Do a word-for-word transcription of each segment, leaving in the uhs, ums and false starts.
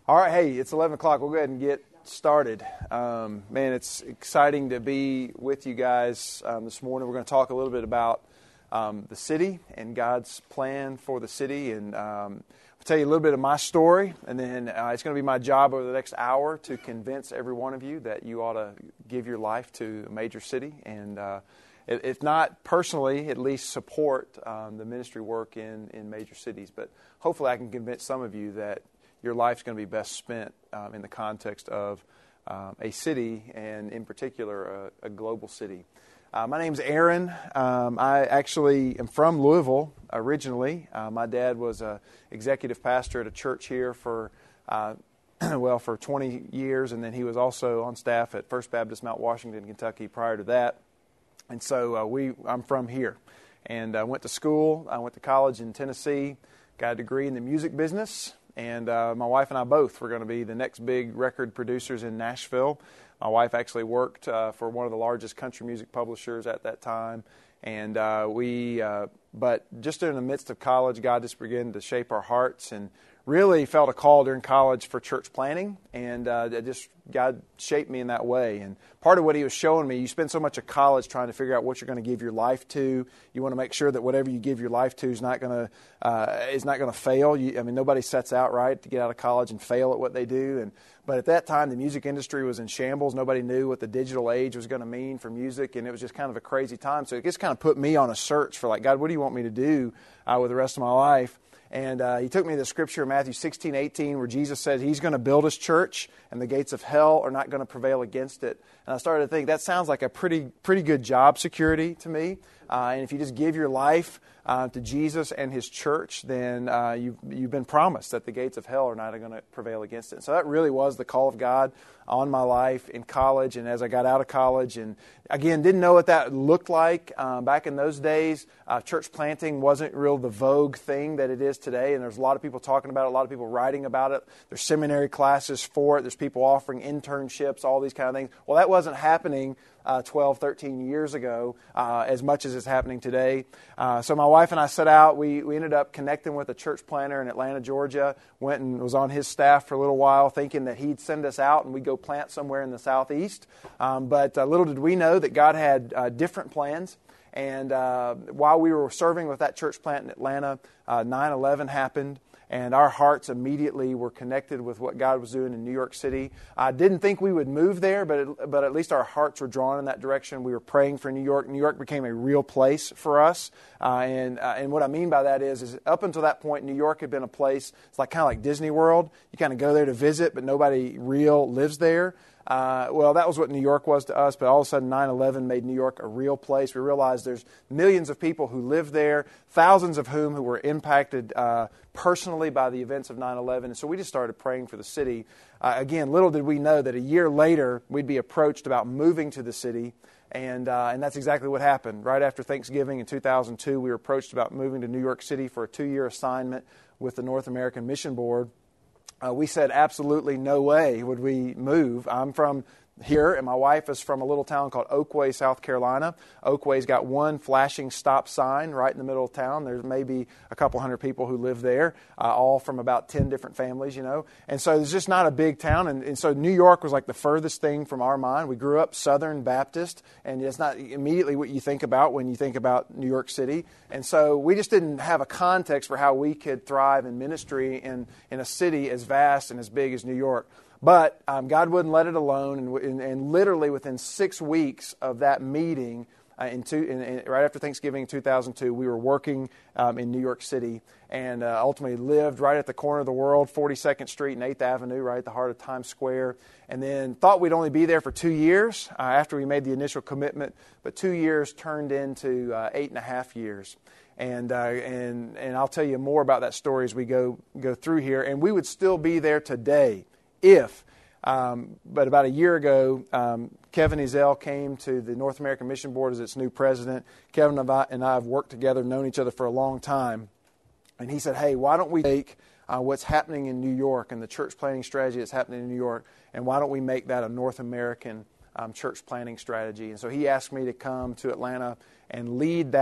All right, hey, it's eleven o'clock. We'll go ahead and get started. Um, man, it's exciting to be with you guys um, this morning. We're going to talk a little bit about um, the city and God's plan for the city. And um, I'll tell you a little bit of my story. And then uh, it's going to be my job over the next hour to convince every one of you that you ought to give your life to a major city. And uh, if not personally, at least support um, the ministry work in, in major cities. But hopefully I can convince some of you that your life's going to be best spent um, in the context of um, a city, and in particular, a, a global city. Uh, my name's Aaron. Um, I actually am from Louisville originally. Uh, my dad was a executive pastor at a church here for, uh, well, for twenty years, and then he was also on staff at First Baptist Mount Washington, Kentucky prior to that. And so uh, we, I'm from here. And I went to school. I went to college in Tennessee, got a degree in the music business. And uh, my wife and I both were going to be the next big record producers in Nashville. My wife actually worked uh, for one of the largest country music publishers at that time. And uh, we, uh, but just in the midst of college, God just began to shape our hearts and really felt a call during college for church planting. And uh, it just, God shaped me in that way. And part of what He was showing me, you spend so much of college trying to figure out what you're going to give your life to. You want to make sure that whatever you give your life to is not going to uh, is not going to fail. You, I mean, nobody sets out right to get out of college and fail at what they do. And but at that time, the music industry was in shambles. Nobody knew what the digital age was going to mean for music, and it was just kind of a crazy time. So it just kind of put me on a search for like, God, what do you want me to do uh, with the rest of my life? And uh, he took me to the scripture in Matthew sixteen, eighteen, where Jesus said He's going to build His church, and the gates of hell are not going to prevail against it. And I started to think that sounds like a pretty pretty good job security to me. Uh, and if you just give your life uh, to Jesus and His church, then uh, you've, you've been promised that the gates of hell are not going to prevail against it. So that really was the call of God on my life in college, and as I got out of college. And again, didn't know what that looked like. Um, back in those days, uh, church planting wasn't real the vogue thing that it is today, and there's a lot of people talking about it, a lot of people writing about it. There's seminary classes for it. There's people offering internships, all these kind of things. Well, that wasn't happening Uh, twelve, thirteen years ago, uh, as much as it's happening today. Uh, so my wife and I set out. We, we ended up connecting with a church planter in Atlanta, Georgia. Went and was on his staff for a little while, thinking that he'd send us out and we'd go plant somewhere in the southeast. Um, but uh, little did we know that God had uh, different plans. And uh, while we were serving with that church plant in Atlanta, uh, nine eleven happened. And our hearts immediately were connected with what God was doing in New York City. I didn't think we would move there, but it, but at least our hearts were drawn in that direction. We were praying for New York. New York became a real place for us. Uh, and uh, and what I mean by that is, is up until that point, New York had been a place, it's like kind of like Disney World. You kind of go there to visit, but nobody real lives there. Uh, well, that was what New York was to us, but all of a sudden nine eleven made New York a real place. We realized there's millions of people who live there, thousands of whom who were impacted uh, personally by the events of nine eleven. And so we just started praying for the city. Uh, again, little did we know that a year later we'd be approached about moving to the city. And uh, and that's exactly what happened. Right after Thanksgiving in two thousand two, we were approached about moving to New York City for a two-year assignment with the North American Mission Board. Uh, we said absolutely no way would we move. I'm from here, and my wife is from a little town called Oakway, South Carolina. Oakway's got one flashing stop sign right in the middle of town. There's maybe a couple hundred people who live there, uh, all from about ten different families, you know. And so it's just not a big town. And, and so New York was like the furthest thing from our mind. We grew up Southern Baptist, and it's not immediately what you think about when you think about New York City. And so we just didn't have a context for how we could thrive in ministry in, in a city as vast and as big as New York. But um, God wouldn't let it alone, and, and, and literally within six weeks of that meeting, uh, in two, in, in, right after Thanksgiving in two thousand two, we were working um, in New York City, and uh, ultimately lived right at the corner of the world, forty-second Street and eighth Avenue, right at the heart of Times Square, and then thought we'd only be there for two years uh, after we made the initial commitment, but two years turned into uh, eight and a half years. And uh, and and I'll tell you more about that story as we go go through here, and we would still be there today. If, um, but about a year ago, um, Kevin Ezell came to the North American Mission Board as its new president. Kevin and I, and I have worked together, known each other for a long time. And he said, hey, why don't we take uh, what's happening in New York and the church planting strategy that's happening in New York, and why don't we make that a North American um, church planting strategy? And so he asked me to come to Atlanta and lead that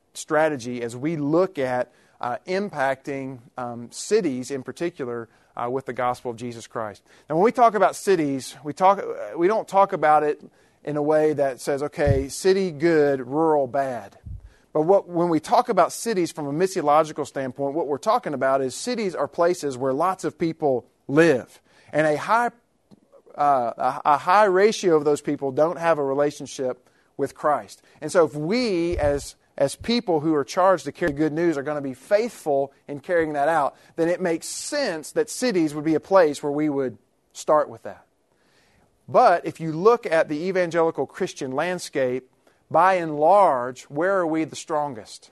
strategy as we look at uh, impacting um, cities in particular uh, with the gospel of Jesus Christ. Now, when we talk about cities, we talk we don't talk about it in a way that says, okay, city good, rural bad. But what, when we talk about cities from a missiological standpoint, what we're talking about is cities are places where lots of people live, and a high uh, a, a high ratio of those people don't have a relationship with Christ. And so, if we as as people who are charged to carry good news are going to be faithful in carrying that out, then it makes sense that cities would be a place where we would start with that. But if you look at the evangelical Christian landscape, by and large, where are we the strongest?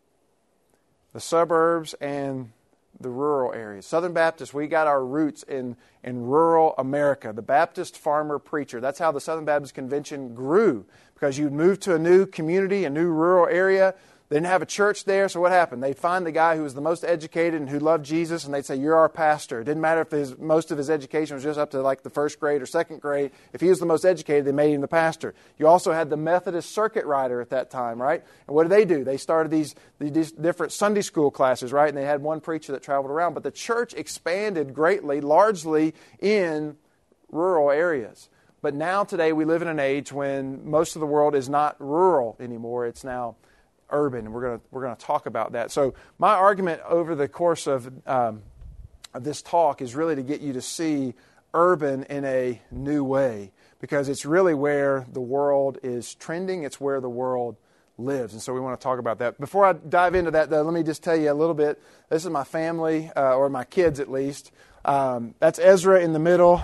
The suburbs and the rural areas. Southern Baptists, we got our roots in, in rural America. The Baptist farmer preacher. That's how the Southern Baptist Convention grew. Because you'd move to a new community, a new rural area. They didn't have a church there, so what happened? They'd find the guy who was the most educated and who loved Jesus, and they'd say, you're our pastor. It didn't matter if his, most of his education was just up to like the first grade or second grade. If he was the most educated, they made him the pastor. You also had the Methodist circuit rider at that time, right? And what did they do? They started these, these different Sunday school classes, right? And they had one preacher that traveled around. But the church expanded greatly, largely in rural areas. But now today we live in an age when most of the world is not rural anymore. It's now urban, and we're going to we're going to talk about that. So my argument over the course of, um, of this talk is really to get you to see urban in a new way, because it's really where the world is trending. It's where the world lives, and so we want to talk about that. Before I dive into that, though, let me just tell you a little bit. This is my family, uh, or my kids at least. Um, that's Ezra in the middle,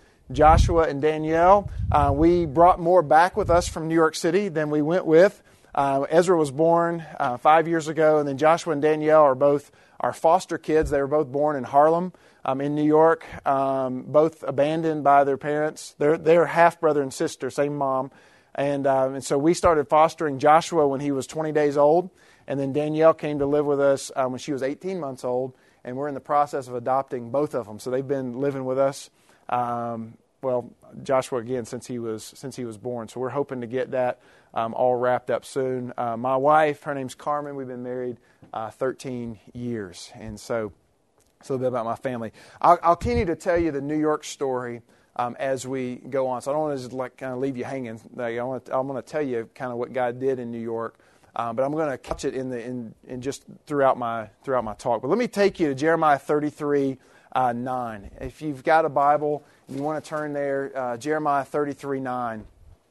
Joshua and Danielle. Uh, we brought more back with us from New York City than we went with. Uh, Ezra was born uh, five years ago, and then Joshua and Danielle are both our foster kids. They were both born in Harlem, um, in New York, um, both abandoned by their parents. They're, they're half brother and sister, same mom. And, um, and so we started fostering Joshua when he was twenty days old, and then Danielle came to live with us um, when she was eighteen months old, and we're in the process of adopting both of them. So they've been living with us. Um, well, Joshua again since he was since he was born. So we're hoping to get that um, all wrapped up soon. Uh, my wife, her name's Carmen. We've been married uh, thirteen years, and so it's a little bit about my family. I'll, I'll continue to tell you the New York story um, as we go on. So I don't want to just like kind of leave you hanging. Like, I want to, I'm going to tell you kind of what God did in New York, um, but I'm going to catch it in the in, in just throughout my throughout my talk. But let me take you to Jeremiah thirty-three uh, nine. If you've got a Bible, you want to turn there, uh, Jeremiah thirty-three nine.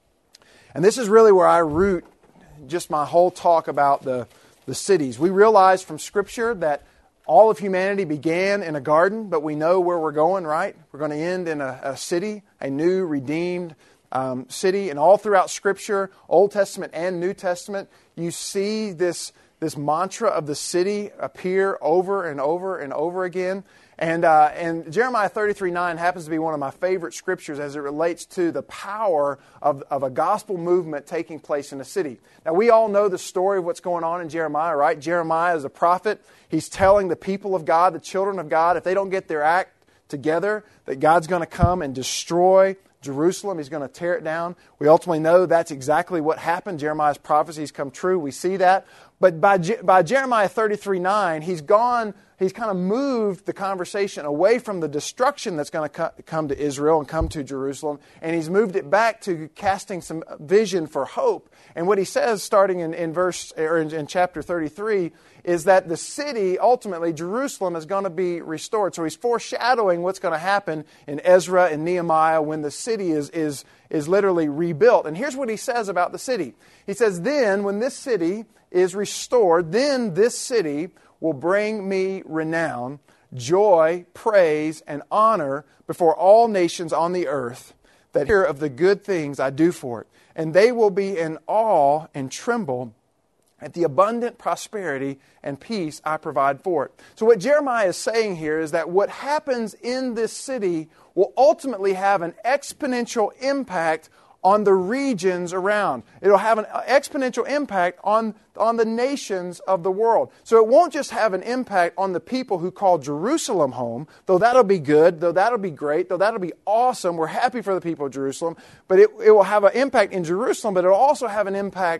And this is really where I root just my whole talk about the, the cities. We realize from Scripture that all of humanity began in a garden, but we know where we're going, right? We're going to end in a, a city, a new, redeemed um, city. And all throughout Scripture, Old Testament and New Testament, you see this, this mantra of the city appear over and over and over again. And uh, and Jeremiah thirty-three nine happens to be one of my favorite scriptures as it relates to the power of, of a gospel movement taking place in a city. Now, we all know the story of what's going on in Jeremiah, right? Jeremiah is a prophet. He's telling the people of God, the children of God, if they don't get their act together, that God's going to come and destroy Jerusalem. He's going to tear it down. We ultimately know that's exactly what happened. Jeremiah's prophecies come true. We see that. But by, Je- by Jeremiah thirty-three nine, he's gone, he's kind of moved the conversation away from the destruction that's going to co- come to Israel and come to Jerusalem, and he's moved it back to casting some vision for hope. And what he says, starting in, in verse or in, in chapter thirty-three, is that the city, ultimately Jerusalem, is going to be restored. So he's foreshadowing what's going to happen in Ezra and Nehemiah when the city is is is literally rebuilt. And here's what he says about the city. He says, then when this city is restored, then this city will bring me renown, joy, praise, and honor before all nations on the earth that hear of the good things I do for it. And they will be in awe and tremble at the abundant prosperity and peace I provide for it. So what Jeremiah is saying here is that what happens in this city will ultimately have an exponential impact on the regions around. It'll have an exponential impact on, on the nations of the world. So it won't just have an impact on the people who call Jerusalem home, though that'll be good, though that'll be great, though that'll be awesome. We're happy for the people of Jerusalem. But it, it will have an impact in Jerusalem, but it'll also have an impact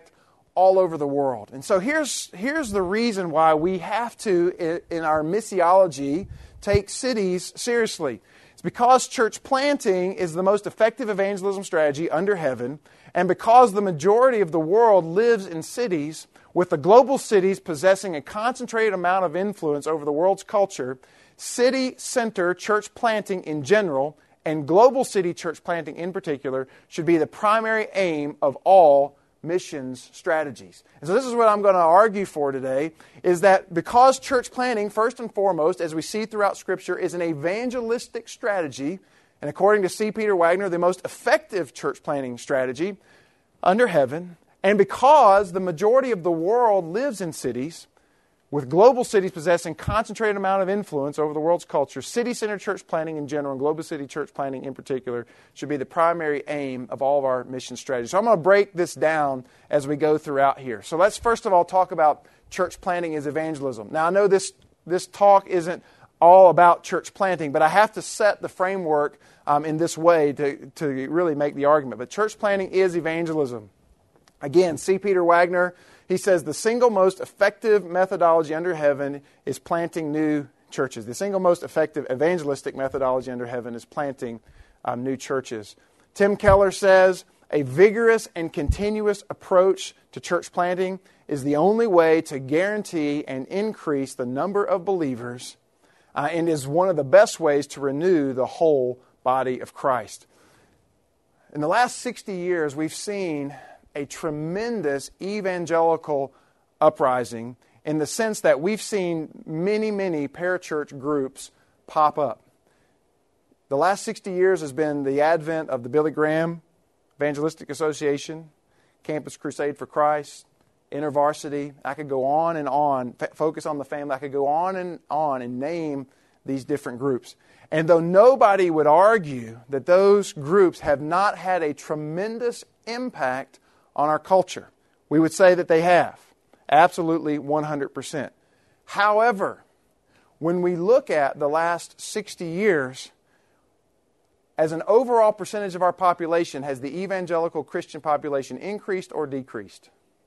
all over the world. And so here's, here's the reason why we have to, in our missiology, take cities seriously. It's because church planting is the most effective evangelism strategy under heaven, and because the majority of the world lives in cities, with the global cities possessing a concentrated amount of influence over the world's culture, city center church planting in general, and global city church planting in particular, should be the primary aim of all missions strategies. And so this is what I'm going to argue for today, is that because church planting, first and foremost, as we see throughout Scripture, is an evangelistic strategy, and according to C. Peter Wagner, the most effective church planting strategy under heaven, and because the majority of the world lives in cities, with global cities possessing concentrated amount of influence over the world's culture, city-centered church planting in general and global city church planting in particular should be the primary aim of all of our mission strategies. So I'm going to break this down as we go throughout here. So let's first of all talk about church planting as evangelism. Now I know this, this talk isn't all about church planting, but I have to set the framework um, in this way to, to really make the argument. But church planting is evangelism. Again, C. Peter Wagner, he says the single most effective methodology under heaven is planting new churches. The single most effective evangelistic methodology under heaven is planting um, new churches. Tim Keller says a vigorous and continuous approach to church planting is the only way to guarantee and increase the number of believers uh, and is one of the best ways to renew the whole body of Christ. In the last sixty years, we've seen a tremendous evangelical uprising in the sense that we've seen many, many parachurch groups pop up. The last sixty years has been the advent of the Billy Graham Evangelistic Association, Campus Crusade for Christ, InterVarsity. I could go on and on, F- Focus on the Family. I could go on and on and name these different groups. And though nobody would argue that those groups have not had a tremendous impact on our culture, we would say that they have. Absolutely one hundred percent. However, when we look at the last sixty years, as an overall percentage of our population, has the evangelical Christian population increased or decreased?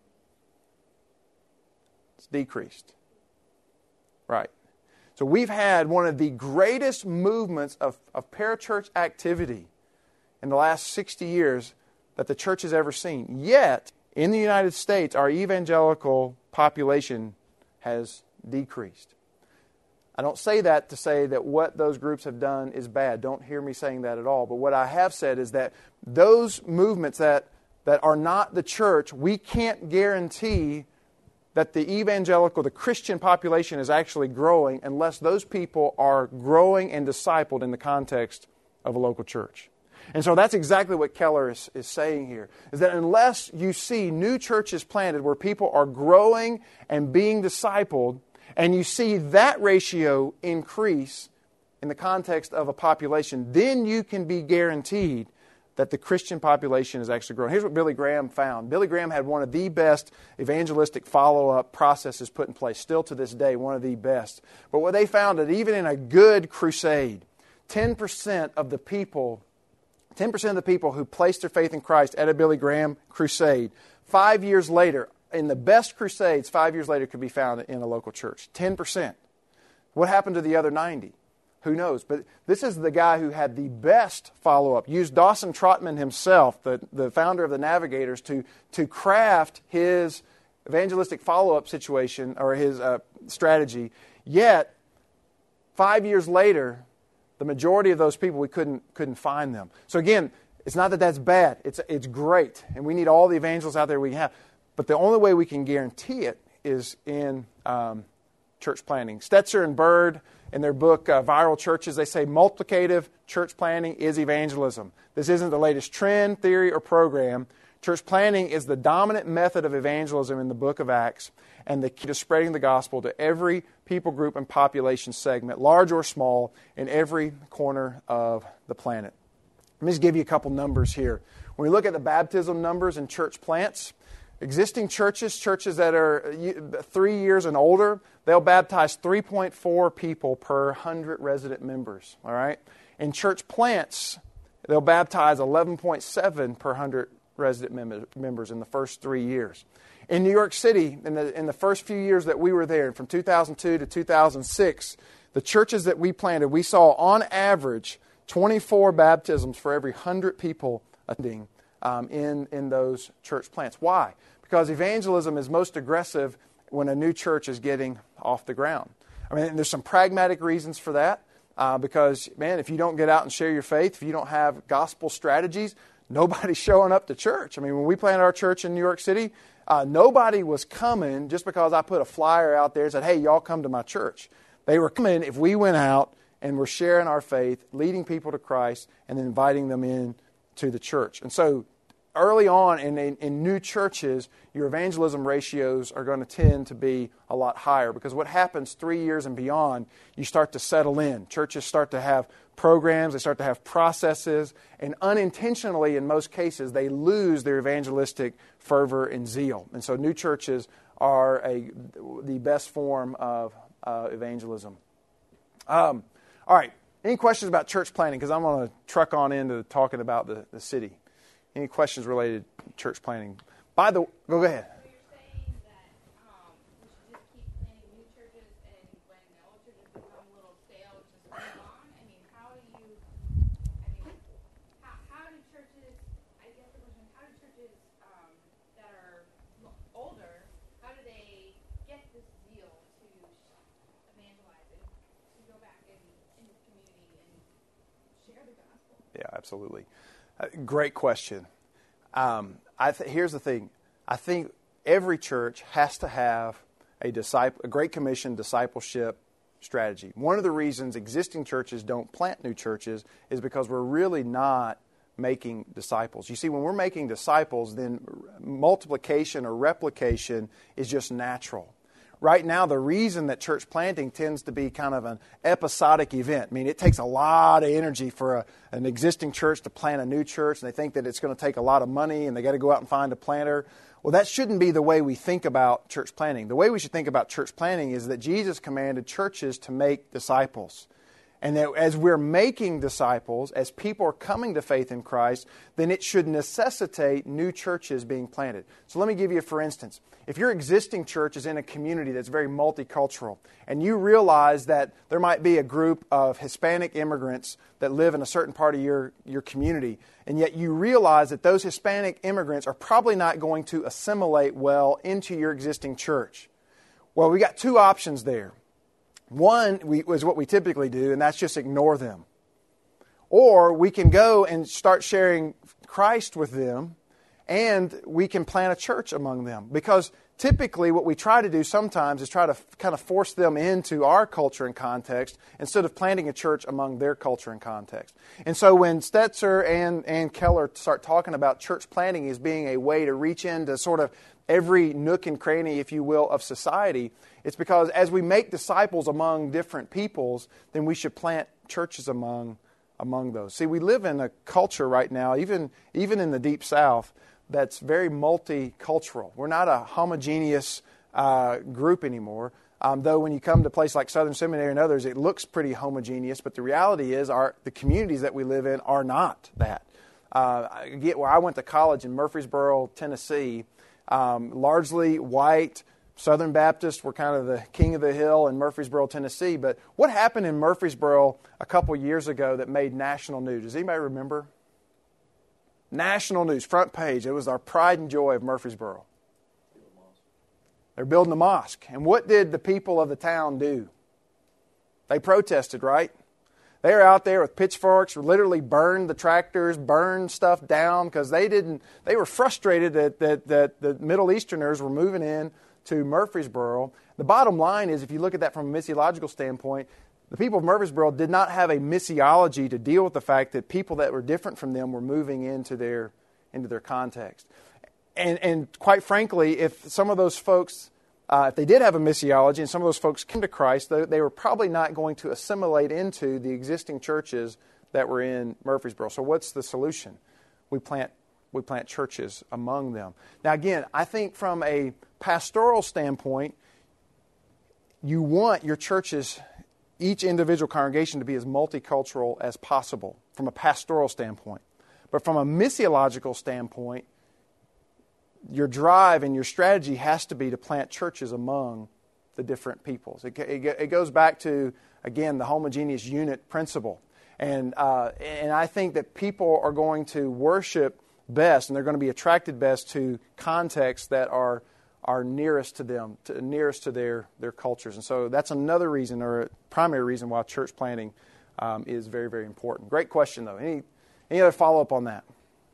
It's decreased. Right. So we've had one of the greatest movements of, of parachurch activity in the last sixty years that the church has ever seen. Yet, in the United States, our evangelical population has decreased. I don't say that to say that what those groups have done is bad. Don't hear me saying that at all. But what I have said is that those movements that, that are not the church, we can't guarantee that the evangelical, the Christian population is actually growing unless those people are growing and discipled in the context of a local church. And so that's exactly what Keller is, is saying here, is that unless you see new churches planted where people are growing and being discipled, and you see that ratio increase in the context of a population, then you can be guaranteed that the Christian population is actually growing. Here's what Billy Graham found. Billy Graham had one of the best evangelistic follow-up processes put in place, still to this day, one of the best. But what they found that even in a good crusade, ten percent of the people ten percent of the people who placed their faith in Christ at a Billy Graham crusade, five years later, in the best crusades, five years later could be found in a local church. ten percent. What happened to the other ninety? Who knows? But this is the guy who had the best follow-up. Used Dawson Trotman himself, the, the founder of the Navigators, to, to craft his evangelistic follow-up situation or his uh, strategy. Yet, five years later, the majority of those people, we couldn't couldn't find them. So again, it's not that that's bad. It's it's great, and we need all the evangelists out there we can have. But the only way we can guarantee it is in um, church planting. Stetzer and Bird, in their book uh, Viral Churches, they say multiplicative church planting is evangelism. This isn't the latest trend, theory, or program. Church planting is the dominant method of evangelism in the book of Acts, and the key to spreading the gospel to every people group and population segment, large or small, in every corner of the planet. Let me just give you a couple numbers here. When we look at the baptism numbers in church plants, existing churches, churches that are three years and older, they'll baptize three point four people per one hundred resident members. All right? In church plants, they'll baptize eleven point seven per one hundred resident members in the first three years. In New York City, in the, in the first few years that we were there, from two thousand two to two thousand six, the churches that we planted, we saw on average twenty-four baptisms for every one hundred people attending um, in, in those church plants. Why? Because evangelism is most aggressive when a new church is getting off the ground. I mean, there's some pragmatic reasons for that. Uh, because, man, if you don't get out and share your faith, if you don't have gospel strategies, nobody's showing up to church. I mean, when we planted our church in New York City, uh, nobody was coming just because I put a flyer out there and said, hey, y'all come to my church. They were coming if we went out and were sharing our faith, leading people to Christ, and then inviting them in to the church. And so early on in, in, in new churches, your evangelism ratios are going to tend to be a lot higher, because what happens three years and beyond, you start to settle in. Churches start to have programs, they start to have processes, and unintentionally, in most cases, they lose their evangelistic fervor and zeal. And so new churches are a, the best form of uh, evangelism. Um, all right, any questions about church planting? Because I'm going to truck on into talking about the, the city. Any questions related to church planting? By the go ahead. So you're saying that um, we should just keep planting new churches, and when the old churches become a little stale, just move on? I mean, how do you, I mean, how, how do churches, I guess the question is, how do churches um, that are older, how do they get this zeal to evangelize and to go back in, in the community and share the gospel? Yeah, absolutely. Uh, great question. Um, I th- here's the thing. I think every church has to have a disciple, a Great Commission discipleship strategy. One of the reasons existing churches don't plant new churches is because we're really not making disciples. You see, when we're making disciples, then multiplication or replication is just natural. Right now, the reason that church planting tends to be kind of an episodic event, I mean, it takes a lot of energy for a, an existing church to plant a new church, and they think that it's going to take a lot of money, and they got to go out and find a planter. Well, that shouldn't be the way we think about church planting. The way we should think about church planting is that Jesus commanded churches to make disciples. And that as we're making disciples, as people are coming to faith in Christ, then it should necessitate new churches being planted. So let me give you, for instance, if your existing church is in a community that's very multicultural, and you realize that there might be a group of Hispanic immigrants that live in a certain part of your, your community, and yet you realize that those Hispanic immigrants are probably not going to assimilate well into your existing church. Well, we got two options there. One we, is what we typically do, and that's just ignore them. Or we can go and start sharing Christ with them, and we can plant a church among them. Because typically what we try to do sometimes is try to kind of force them into our culture and context instead of planting a church among their culture and context. And so when Stetzer and, and Keller start talking about church planting as being a way to reach into sort of every nook and cranny, if you will, of society, it's because as we make disciples among different peoples, then we should plant churches among among those. See, we live in a culture right now, even even in the Deep South, that's very multicultural. We're not a homogeneous uh, group anymore. Um, though when you come to a place like Southern Seminary and others, it looks pretty homogeneous. But the reality is, our the communities that we live in are not that. Uh, I get where I went to college in Murfreesboro, Tennessee, um, largely white. Southern Baptists were kind of the king of the hill in Murfreesboro, Tennessee. But what happened in Murfreesboro a couple years ago that made national news? Does anybody remember? National news, front page. It was our pride and joy of Murfreesboro. They're building a mosque. And what did the people of the town do? They protested, right? They were out there with pitchforks, literally burned the tractors, burned stuff down because they didn't. They were frustrated that, that, that the Middle Easterners were moving in to Murfreesboro. The bottom line is, if you look at that from a missiological standpoint, the people of Murfreesboro did not have a missiology to deal with the fact that people that were different from them were moving into their into their context. And and quite frankly, if some of those folks, uh, if they did have a missiology and some of those folks came to Christ, they, they were probably not going to assimilate into the existing churches that were in Murfreesboro. So what's the solution? We plant we plant churches among them. Now again, I think from a pastoral standpoint, you want your churches, each individual congregation, to be as multicultural as possible from a pastoral standpoint. But from a missiological standpoint, your drive and your strategy has to be to plant churches among the different peoples. It, it, it goes back to, again, the homogeneous unit principle. And uh, and I think that people are going to worship best, and they're going to be attracted best to contexts that are are nearest to them, to, nearest to their, their cultures. And so that's another reason, or a primary reason, why church planting um, is very, very important. Great question, though. Any any other follow-up on that?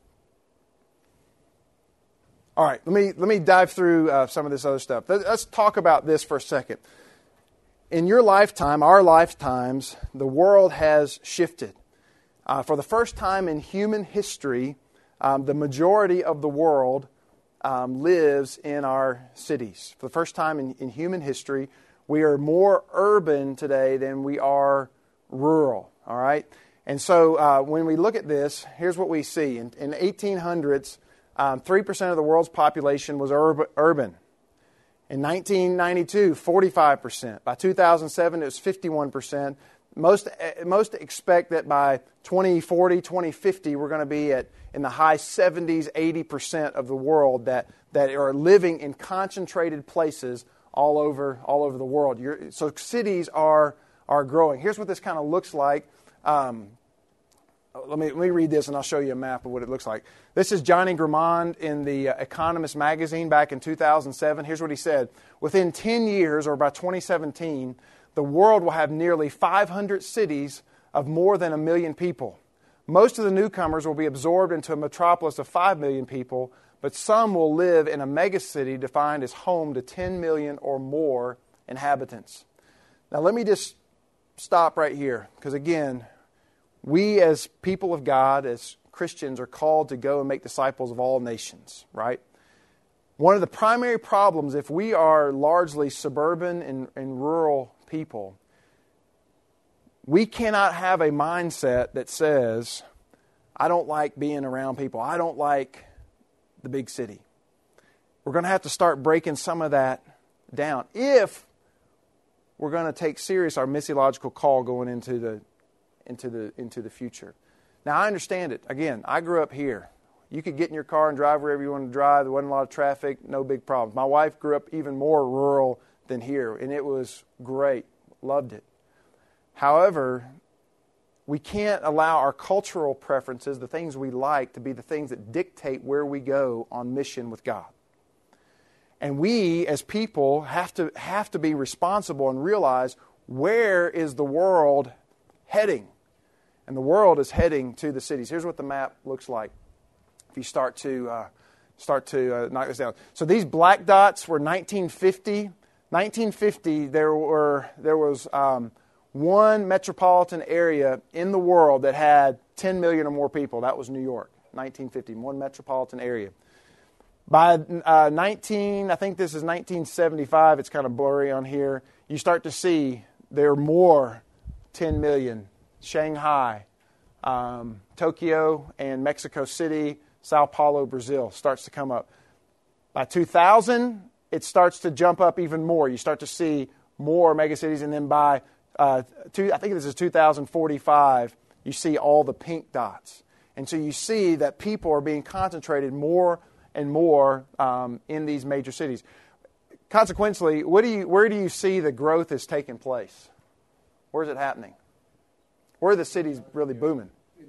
All right, let me let me dive through uh, some of this other stuff. Let's talk about this for a second. In your lifetime, our lifetimes, the world has shifted. Uh, for the first time in human history, um, the majority of the world um, lives in our cities. For the first time in, in human history, we are more urban today than we are rural. All right, and so uh, when we look at this, here's what we see. In, in the eighteen hundreds, um, three percent of the world's population was urb- urban. In nineteen ninety-two, forty-five percent. By two thousand seven, it was fifty-one percent. Most most expect that by twenty forty, twenty fifty, we're going to be at in the high seventies, eighty percent of the world that, that are living in concentrated places all over all over the world. You're, so cities are are growing. Here's what this kind of looks like. Um, Let me, let me read this and I'll show you a map of what it looks like. This is Johnny Gramond in the uh, Economist magazine back in two thousand seven. Here's what he said. Within ten years, or by twenty seventeen, the world will have nearly five hundred cities of more than a million people. Most of the newcomers will be absorbed into a metropolis of five million people, but some will live in a megacity defined as home to ten million or more inhabitants. Now let me just stop right here, because again, we as people of God, as Christians, are called to go and make disciples of all nations, right? One of the primary problems, if we are largely suburban and, and rural people, we cannot have a mindset that says, I don't like being around people. I don't like the big city. We're going to have to start breaking some of that down if we're going to take serious our missiological call going into the into the into the future. Now, I understand it. Again, I grew up here. You could get in your car and drive wherever you wanted to drive. There wasn't a lot of traffic, no big problems. My wife grew up even more rural than here, and it was great. Loved it. However, we can't allow our cultural preferences, the things we like, to be the things that dictate where we go on mission with God. And we, as people, have to have to be responsible and realize, where is the world heading? And the world is heading to the cities. Here's what the map looks like if you start to uh, start to uh, knock this down. So these black dots were nineteen fifty. nineteen fifty, there were there was um, one metropolitan area in the world that had ten million or more people. That was New York. nineteen fifty, one metropolitan area. By uh, nineteen, I think this is nineteen seventy-five. It's kind of blurry on here. You start to see there are more ten million. Shanghai, um, Tokyo, and Mexico City, Sao Paulo, Brazil starts to come up. By two thousand, it starts to jump up even more. You start to see more megacities, and then by uh, two, I think this is two thousand forty-five, you see all the pink dots. And so you see that people are being concentrated more and more um, in these major cities. Consequently, what do you, where do you see the growth is taking place? Where is it happening? Where are the cities really booming?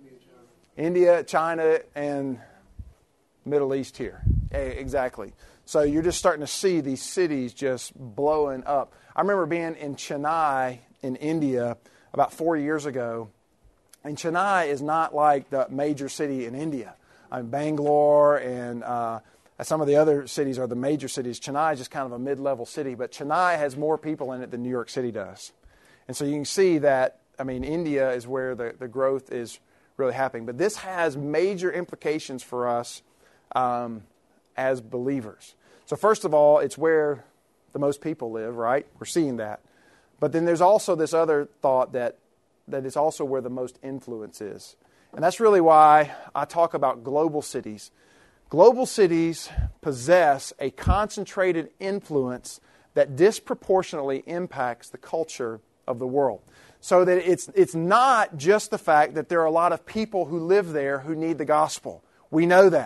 India, China, and Middle East here. Exactly. So you're just starting to see these cities just blowing up. I remember being in Chennai in India about four years ago. And Chennai is not like the major city in India. I mean, Bangalore and uh, some of the other cities are the major cities. Chennai is just kind of a mid-level city, but Chennai has more people in it than New York City does. And so you can see that, I mean, India is where the, the growth is really happening. But this has major implications for us um, as believers. So first of all, it's where the most people live, right? We're seeing that. But then there's also this other thought that, that it's also where the most influence is. And that's really why I talk about global cities. Global cities possess a concentrated influence that disproportionately impacts the culture of the world. So that it's it's not just the fact that there are a lot of people who live there who need the gospel. We know that.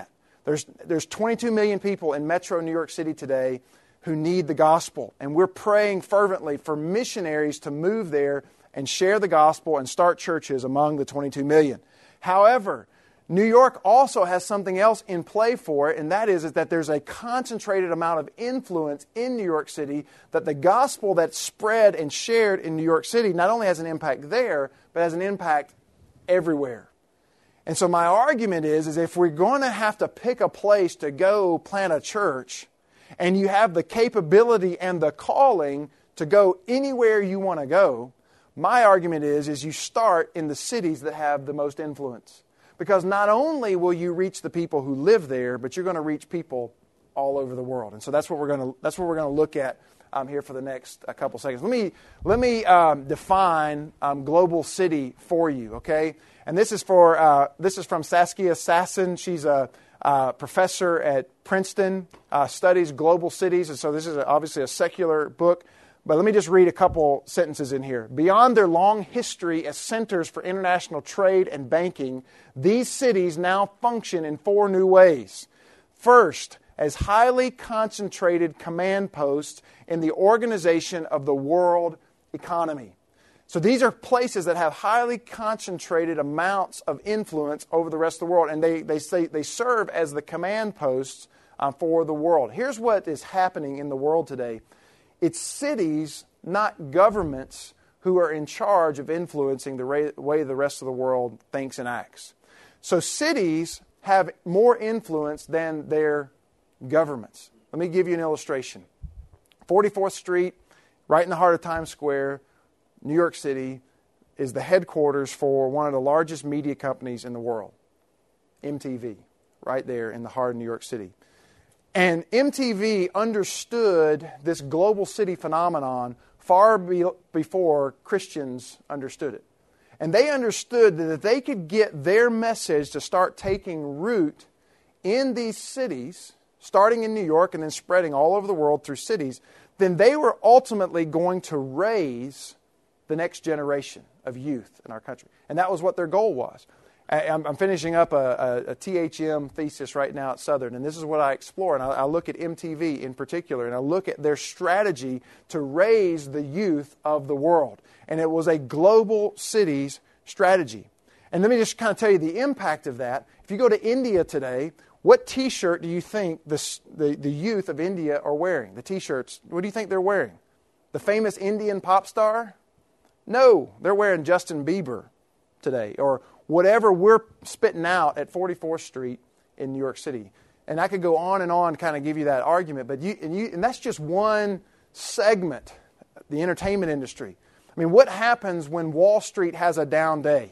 There's, there's twenty-two million people in metro New York City today who need the gospel. And we're praying fervently for missionaries to move there and share the gospel and start churches among the twenty-two million. However, New York also has something else in play for it, and that is, is that there's a concentrated amount of influence in New York City, that the gospel that's spread and shared in New York City not only has an impact there, but has an impact everywhere. And so my argument is, is if we're going to have to pick a place to go plant a church, and you have the capability and the calling to go anywhere you want to go, my argument is, is you start in the cities that have the most influence. Because not only will you reach the people who live there, but you're going to reach people all over the world. And so that's what we're going to that's what we're going to look at um, here for the next uh, couple seconds. Let me let me um, define um, global city for you, okay? And this is for uh, this is from Saskia Sassen. She's a uh, professor at Princeton, uh, studies global cities, and so this is a, obviously a secular book. But let me just read a couple sentences in here. Beyond their long history as centers for international trade and banking, these cities now function in four new ways. First, as highly concentrated command posts in the organization of the world economy. So these are places that have highly concentrated amounts of influence over the rest of the world, and they they say they serve as the command posts uh, for the world. Here's what is happening in the world today. It's cities, not governments, who are in charge of influencing the way the rest of the world thinks and acts. So cities have more influence than their governments. Let me give you an illustration. forty-fourth Street, right in the heart of Times Square, New York City, is the headquarters for one of the largest media companies in the world, M T V, right there in the heart of New York City. And M T V understood this global city phenomenon far be- before Christians understood it. And they understood that if they could get their message to start taking root in these cities, starting in New York and then spreading all over the world through cities, then they were ultimately going to raise the next generation of youth in our country. And that was what their goal was. I'm finishing up a, a, a T H M thesis right now at Southern, and this is what I explore. And I, I look at M T V in particular, and I look at their strategy to raise the youth of the world. And it was a global cities strategy. And let me just kind of tell you the impact of that. If you go to India today, what T-shirt do you think the, the, the youth of India are wearing? The T-shirts, what do you think they're wearing? The famous Indian pop star? No, they're wearing Justin Bieber today, or whatever we're spitting out at forty-fourth Street in New York City. And I could go on and on, kind of give you that argument, but you and, you, and that's just one segment, the entertainment industry. I mean, what happens when Wall Street has a down day?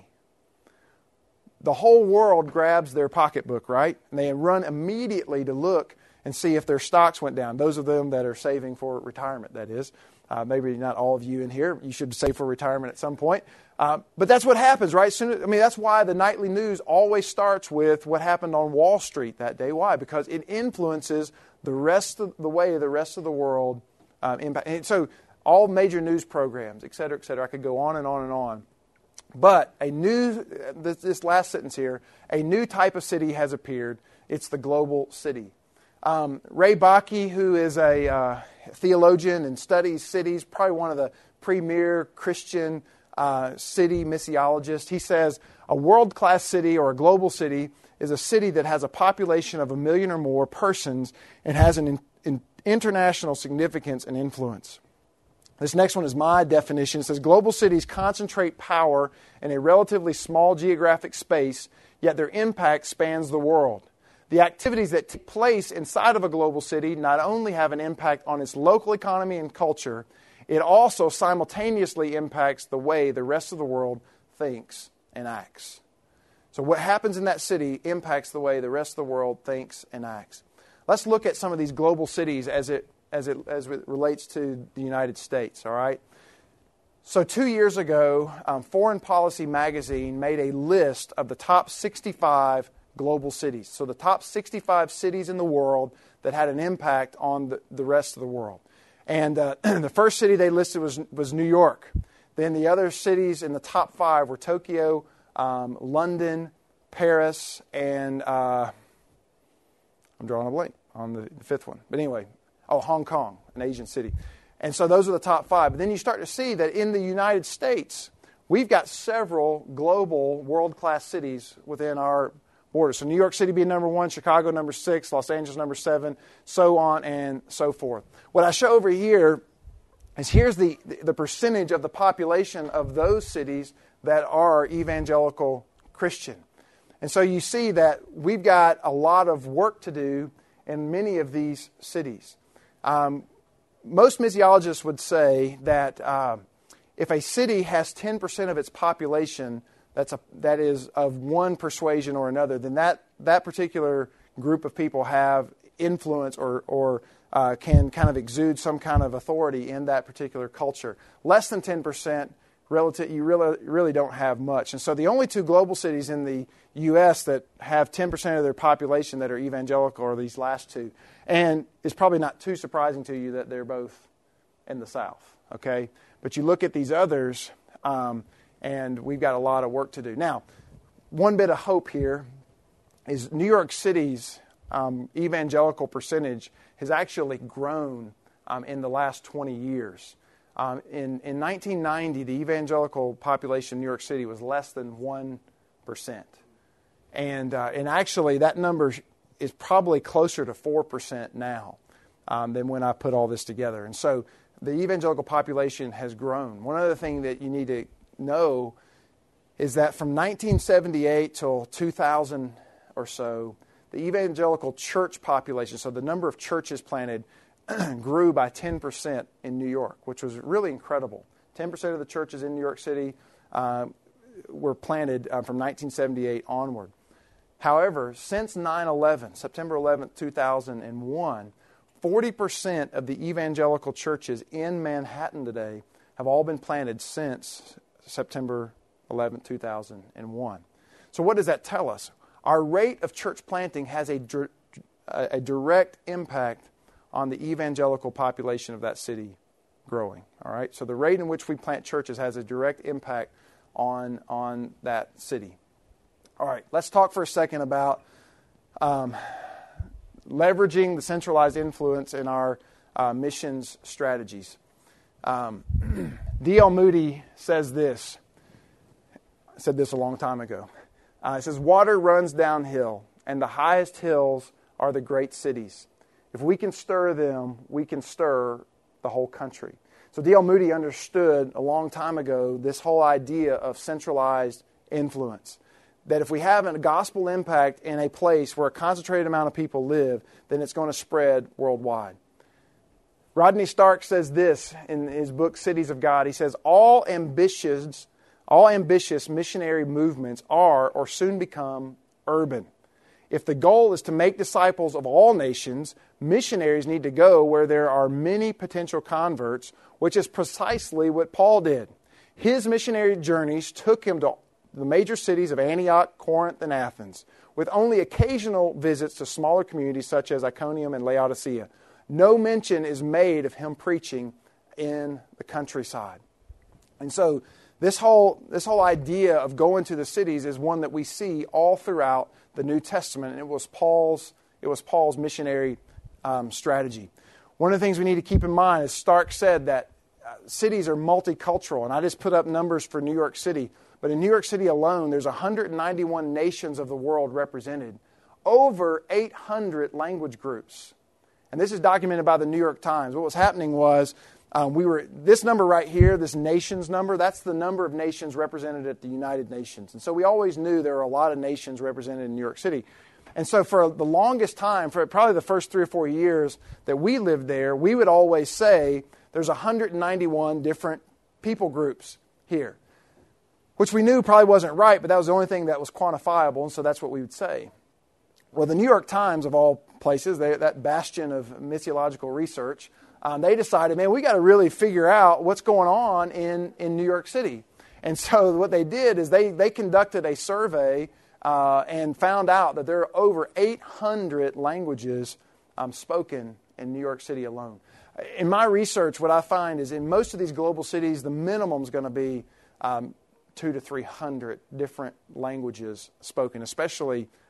The whole world grabs their pocketbook, right? And they run immediately to look and see if their stocks went down. Those of them that are saving for retirement, that is. Uh, maybe not all of you in here. You should save for retirement at some point. Uh, but that's what happens, right? Soon, I mean, that's why the nightly news always starts with what happened on Wall Street that day. Why? Because it influences the rest of the way the rest of the world um, impact. And so all major news programs, et cetera, et cetera. I could go on and on and on. But a new, this, this last sentence here, a new type of city has appeared. It's the global city. Um, Ray Bakke, who is a uh, theologian and studies cities, probably one of the premier Christian uh, city missiologists, he says a world-class city or a global city is a city that has a population of a million or more persons and has an in, in international significance and influence. This next one is my definition. It says global cities concentrate power in a relatively small geographic space, yet their impact spans the world. The activities that take place inside of a global city not only have an impact on its local economy and culture, it also simultaneously impacts the way the rest of the world thinks and acts. So what happens in that city impacts the way the rest of the world thinks and acts. Let's look at some of these global cities as it as it as it relates to the United States, all right? So two years ago, um, Foreign Policy magazine made a list of the top sixty-five global cities. So the top sixty-five cities in the world that had an impact on the, the rest of the world. And uh, the first city they listed was, was New York. Then the other cities in the top five were Tokyo, um, London, Paris, and uh, I'm drawing a blank on the fifth one. But anyway, oh, Hong Kong, an Asian city. And so those are the top five. But then you start to see that in the United States, we've got several global world-class cities within our borders. So New York City being number one, Chicago number six, Los Angeles number seven, so on and so forth. What I show over here is here's the, the percentage of the population of those cities that are evangelical Christian. And so you see that we've got a lot of work to do in many of these cities. Um, most missiologists would say that uh, if a city has ten percent of its population that's a, that is of one persuasion or another, then that, that particular group of people have influence or, or uh, can kind of exude some kind of authority in that particular culture. Less than ten percent, relative, you really, really don't have much. And so the only two global cities in the U S that have ten percent of their population that are evangelical are these last two. And it's probably not too surprising to you that they're both in the South, okay? But you look at these others, um, and we've got a lot of work to do. Now, one bit of hope here is New York City's um, evangelical percentage has actually grown um, in the last twenty years. Um, in, in nineteen ninety, the evangelical population of New York City was less than one percent. And, uh, and actually, that number is probably closer to four percent now um, than when I put all this together. And so the evangelical population has grown. One other thing that you need to know is that from nineteen seventy-eight till two thousand or so, the evangelical church population, so the number of churches planted, grew by ten percent in New York, which was really incredible. ten percent of the churches in New York City uh, were planted uh, from nineteen seventy-eight onward. However, since nine eleven, September eleventh, two thousand one, forty percent of the evangelical churches in Manhattan today have all been planted since September eleventh, two thousand one. So what does that tell us? Our rate of church planting has a, a direct impact on the evangelical population of that city growing. All right? So the rate in which we plant churches has a direct impact on, on that city. All right, let's talk for a second about um, leveraging the centralized influence in our uh, missions strategies. Um, D L Moody says this, said this a long time ago. Uh, it says, water runs downhill, and the highest hills are the great cities. If we can stir them, we can stir the whole country. So D L Moody understood a long time ago this whole idea of centralized influence. That if we have a gospel impact in a place where a concentrated amount of people live, then it's going to spread worldwide. Rodney Stark says this in his book, Cities of God. He says, all ambitious, all ambitious missionary movements are or soon become urban. If the goal is to make disciples of all nations, missionaries need to go where there are many potential converts, which is precisely what Paul did. His missionary journeys took him to the major cities of Antioch, Corinth, and Athens, with only occasional visits to smaller communities such as Iconium and Laodicea. No mention is made of him preaching in the countryside. And so this whole, this whole idea of going to the cities is one that we see all throughout the New Testament, and it was Paul's, it was Paul's missionary um, strategy. One of the things we need to keep in mind is Stark said that uh, cities are multicultural, and I just put up numbers for New York City. But in New York City alone, there's one hundred ninety-one nations of the world represented, over eight hundred language groups. And this is documented by the New York Times. What was happening was, um, we were this number right here, this nations number, that's the number of nations represented at the United Nations. And so we always knew there were a lot of nations represented in New York City. And so for the longest time, for probably the first three or four years that we lived there, we would always say there's one hundred ninety-one different people groups here. Which we knew probably wasn't right, but that was the only thing that was quantifiable, and so that's what we would say. Well, the New York Times, of all places, they, that bastion of missiological research, um, they decided, man, we got to really figure out what's going on in, in New York City. And so what they did is they, they conducted a survey uh, and found out that there are over eight hundred languages um, spoken in New York City alone. In my research, what I find is in most of these global cities, the minimum is going to be um, two to three hundred different languages spoken, especially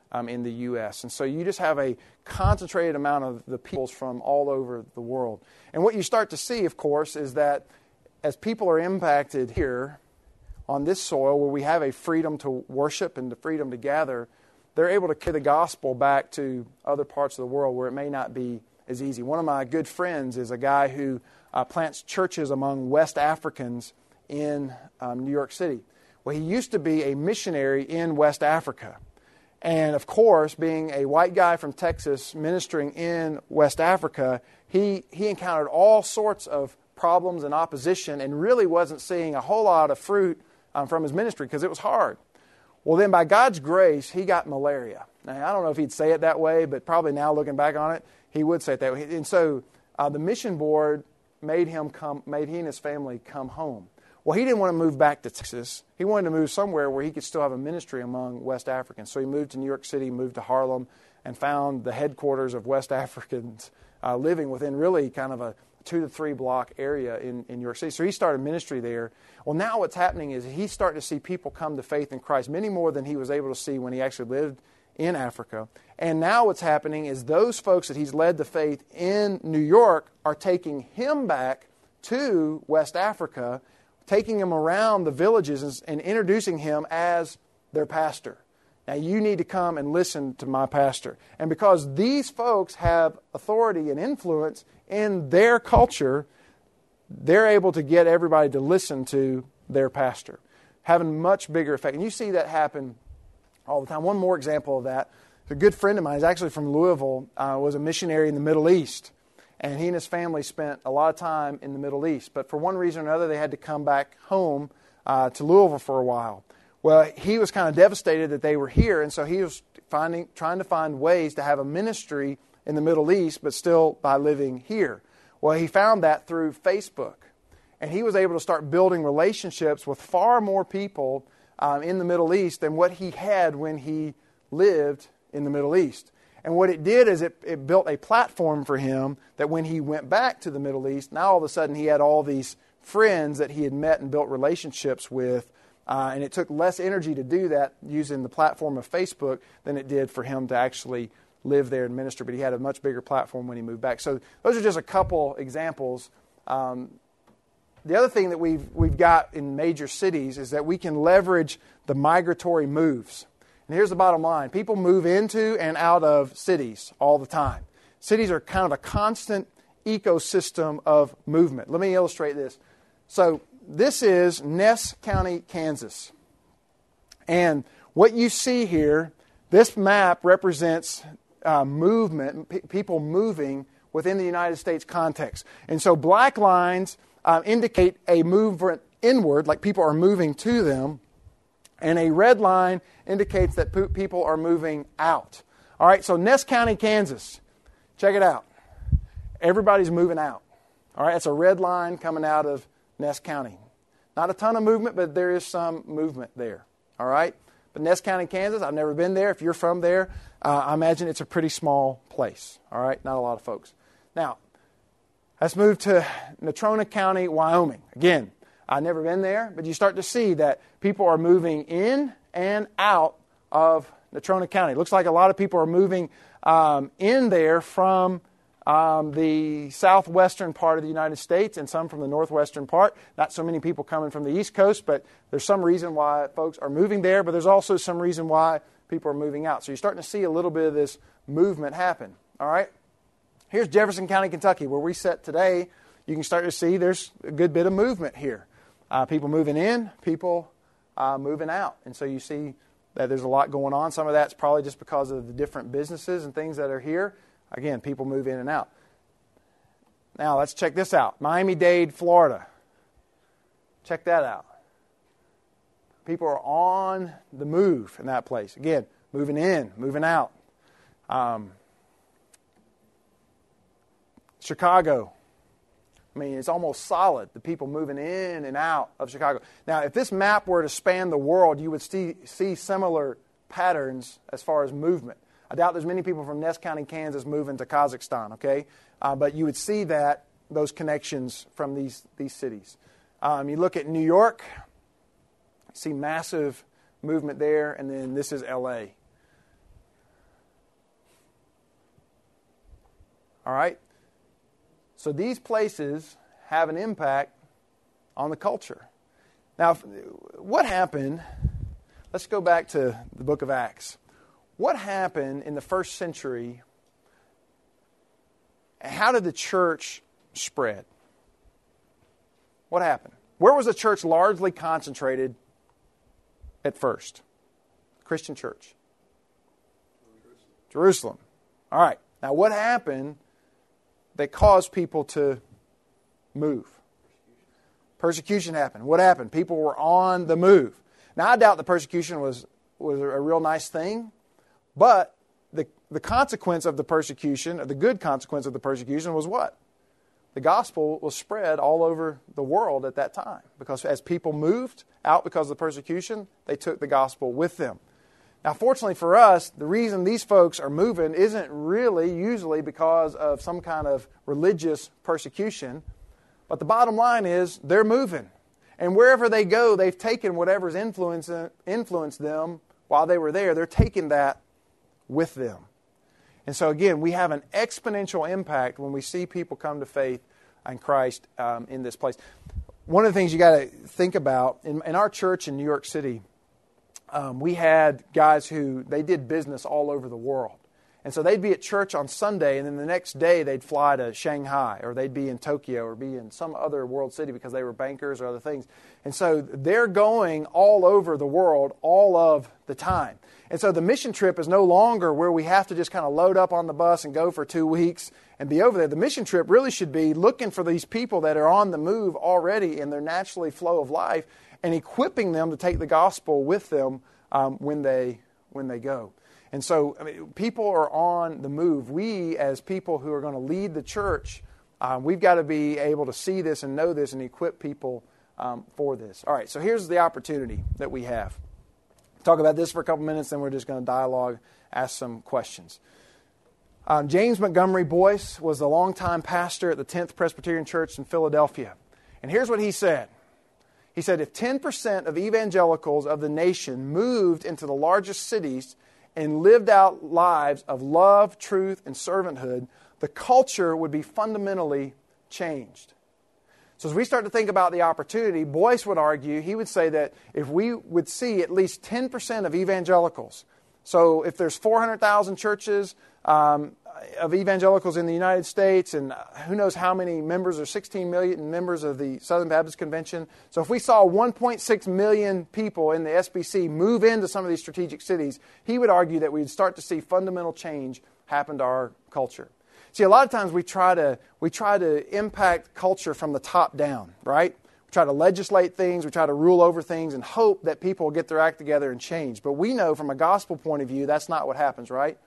um, in the U S And so you just have a concentrated amount of the peoples from all over the world. And what you start to see, of course, is that as people are impacted here on this soil where we have a freedom to worship and the freedom to gather, they're able to carry the gospel back to other parts of the world where it may not be as easy. One of my good friends is a guy who uh, plants churches among West Africans in um, New York City. Well, he used to be a missionary in West Africa. And of course, being a white guy from Texas ministering in West Africa, he, he encountered all sorts of problems and opposition and really wasn't seeing a whole lot of fruit um, from his ministry because it was hard. Well, then by God's grace, he got malaria. Now, I don't know if he'd say it that way, but probably now looking back on it, he would say it that way. And so uh, the mission board made him come, made he and his family come home. Well, he didn't want to move back to Texas. He wanted to move somewhere where he could still have a ministry among West Africans. So he moved to New York City, moved to Harlem, and found the headquarters of West Africans uh, living within really kind of a two to three block area in, in New York City. So he started ministry there. Well, now what's happening is he's starting to see people come to faith in Christ, many more than he was able to see when he actually lived in Africa. And now what's happening is those folks that he's led to faith in New York are taking him back to West Africa, taking him around the villages and, and introducing him as their pastor. Now, you need to come and listen to my pastor. And because these folks have authority and influence in their culture, they're able to get everybody to listen to their pastor, having much bigger effect. And you see that happen all the time. One more example of that. A good friend of mine, he's actually from Louisville, uh, was a missionary in the Middle East. And he and his family spent a lot of time in the Middle East. But for one reason or another, they had to come back home uh, to Louisville for a while. Well, he was kind of devastated that they were here, and so he was finding, trying to find ways to have a ministry in the Middle East, but still by living here. Well, he found that through Facebook. And he was able to start building relationships with far more people um, in the Middle East than what he had when he lived in the Middle East. And what it did is it, it built a platform for him that when he went back to the Middle East, now all of a sudden he had all these friends that he had met and built relationships with. Uh, and it took less energy to do that using the platform of Facebook than it did for him to actually live there and minister. But he had a much bigger platform when he moved back. So those are just a couple examples. Um, the other thing that we've we've got in major cities is that we can leverage the migratory moves. And here's the bottom line. People move into and out of cities all the time. Cities are kind of a constant ecosystem of movement. Let me illustrate this. So this is Ness County, Kansas. And what you see here, this map represents uh, movement, p- people moving within the United States context. And so black lines uh, indicate a movement inward, like people are moving to them. And a red line indicates that po- people are moving out. All right, so Ness County, Kansas. Check it out. Everybody's moving out. All right, that's a red line coming out of Ness County. Not a ton of movement, but there is some movement there. All right? But Ness County, Kansas, I've never been there. If you're from there, uh, I imagine it's a pretty small place. All right? Not a lot of folks. Now, let's move to Natrona County, Wyoming. Again, I've never been there, but you start to see that people are moving in and out of Natrona County. It looks like a lot of people are moving um, in there from Um, the southwestern part of the United States and some from the northwestern part. Not so many people coming from the East Coast, but there's some reason why folks are moving there, but there's also some reason why people are moving out. So you're starting to see a little bit of this movement happen. All right? Here's Jefferson County, Kentucky, where we sit today. You can start to see there's a good bit of movement here. Uh, people moving in, people uh, moving out. And so you see that there's a lot going on. Some of that's probably just because of the different businesses and things that are here. Again, people move in and out. Now, let's check this out. Miami-Dade, Florida. Check that out. People are on the move in that place. Again, moving in, moving out. Um, Chicago. I mean, it's almost solid, the people moving in and out of Chicago. Now, if this map were to span the world, you would see, see similar patterns as far as movement. I doubt there's many people from Ness County, Kansas moving to Kazakhstan, okay? Uh, but you would see that, those connections from these, these cities. Um, you look at New York, see massive movement there, and then this is L A. All right? So these places have an impact on the culture. Now, what happened, let's go back to the book of Acts. What happened in the first century? How did the church spread? What happened? Where was the church largely concentrated at first? Christian church. Jerusalem. All right. Now, what happened that caused people to move? Persecution happened. What happened? People were on the move. Now, I doubt the persecution was, was a real nice thing, but the, the consequence of the persecution, or the good consequence of the persecution was what? The gospel was spread all over the world at that time. Because as people moved out because of the persecution, they took the gospel with them. Now, fortunately for us, the reason these folks are moving isn't really usually because of some kind of religious persecution. But the bottom line is they're moving. And wherever they go, they've taken whatever's influence, influenced them while they were there. They're taking that with them. And so again, we have an exponential impact when we see people come to faith in Christ um, in this place. One of the things you got to think about, in, in our church in New York City, um, we had guys who, they did business all over the world. And so they'd be at church on Sunday, and then the next day they'd fly to Shanghai, or they'd be in Tokyo, or be in some other world city because they were bankers or other things. And so they're going all over the world all of the time. And so the mission trip is no longer where we have to just kind of load up on the bus and go for two weeks and be over there. The mission trip really should be looking for these people that are on the move already in their naturally flow of life and equipping them to take the gospel with them um, when they when they go. And so I mean, people are on the move. We, as people who are going to lead the church, um, we've got to be able to see this and know this and equip people um, for this. All right, so here's the opportunity that we have. Talk about this for a couple minutes, then we're just going to dialogue, ask some questions. Um, James Montgomery Boyce was the longtime pastor at the tenth Presbyterian Church in Philadelphia. And here's what he said. He said, if ten percent of evangelicals of the nation moved into the largest cities and lived out lives of love, truth, and servanthood, the culture would be fundamentally changed. So as we start to think about the opportunity, Boyce would argue, he would say that if we would see at least ten percent of evangelicals, so if there's four hundred thousand churches um, of evangelicals in the United States, and who knows how many members, or sixteen million members of the Southern Baptist Convention. So if we saw one point six million people in the S B C move into some of these strategic cities, he would argue that we'd start to see fundamental change happen to our culture. See, a lot of times we try to we try to impact culture from the top down, right? We try to legislate things, we try to rule over things and hope that people will get their act together and change. But we know from a gospel point of view, that's not what happens, right?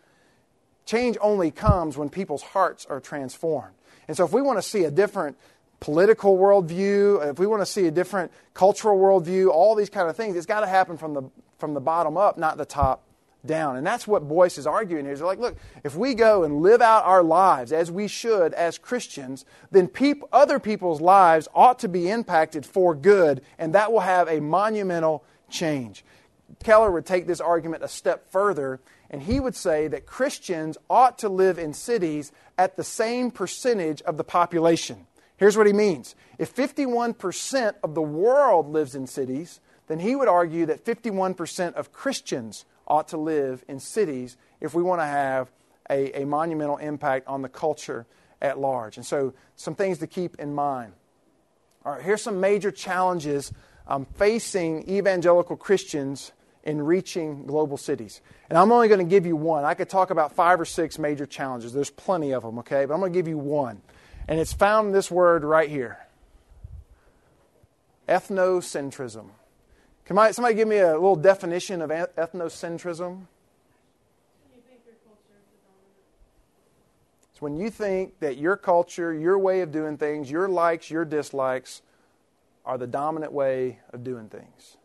Change only comes when people's hearts are transformed. And so if we want to see a different political worldview, if we want to see a different cultural worldview, all these kind of things, it's got to happen from the from the bottom up, not the top down. And that's what Boyce is arguing here. He's like, look, if we go and live out our lives as we should as Christians, then peop- other people's lives ought to be impacted for good, and that will have a monumental change. Keller would take this argument a step further, and he would say that Christians ought to live in cities at the same percentage of the population. Here's what he means. If fifty-one percent of the world lives in cities, then he would argue that fifty-one percent of Christians ought to live in cities if we want to have a, a monumental impact on the culture at large. And so some things to keep in mind. All right, here's some major challenges um, facing evangelical Christians in reaching global cities. And I'm only going to give you one. I could talk about five or six major challenges. There's plenty of them, okay? But I'm going to give you one. And it's found in this word right here. Ethnocentrism. Can I, somebody give me a little definition of ethnocentrism? It's when you think that your culture, your way of doing things, your likes, your dislikes are the dominant way of doing things.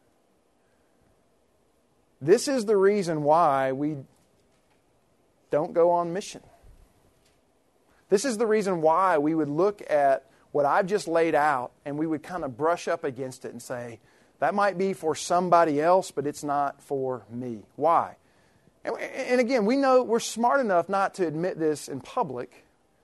This is the reason why we don't go on mission. This is the reason why we would look at what I've just laid out and we would kind of brush up against it and say, that might be for somebody else, but it's not for me. Why? And, and again, we know we're smart enough not to admit this in public,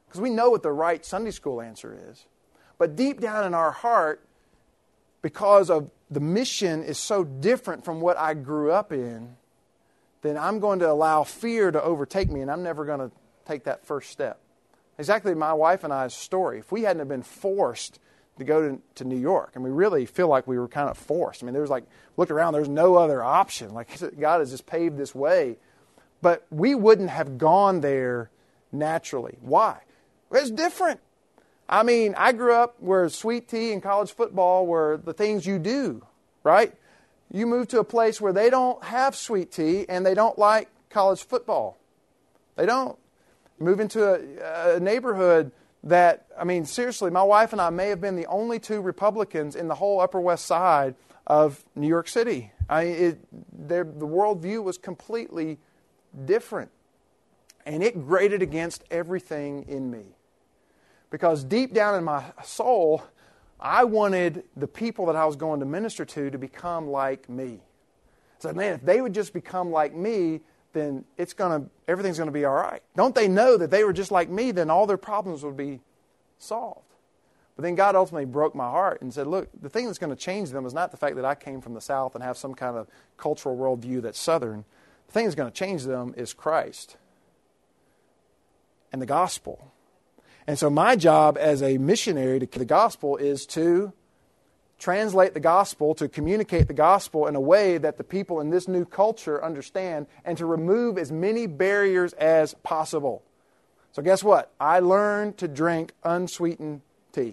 because we know what the right Sunday school answer is. But deep down in our heart, because of the mission is so different from what I grew up in, then I'm going to allow fear to overtake me, and I'm never going to take that first step. Exactly my wife and I's story. If we hadn't have been forced to go to, to New York, and we really feel like we were kind of forced. I mean, there was like, look around, there's no other option. Like, God has just paved this way. But we wouldn't have gone there naturally. Why? It's different. I mean, I grew up where sweet tea and college football were the things you do, right? You move to a place where they don't have sweet tea and they don't like college football. They don't. You move into a, a neighborhood that, I mean, seriously, my wife and I may have been the only two Republicans in the whole Upper West Side of New York City. I mean, it, the worldview was completely different. And it grated against everything in me. Because deep down in my soul, I wanted the people that I was going to minister to to become like me. I said, man, if they would just become like me, then it's gonna everything's going to be all right. Don't they know that they were just like me, then all their problems would be solved. But then God ultimately broke my heart and said, look, the thing that's going to change them is not the fact that I came from the South and have some kind of cultural worldview that's Southern. The thing that's going to change them is Christ and the gospel. And so my job as a missionary to the gospel is to translate the gospel, to communicate the gospel in a way that the people in this new culture understand, and to remove as many barriers as possible. So guess what? I learned to drink unsweetened tea.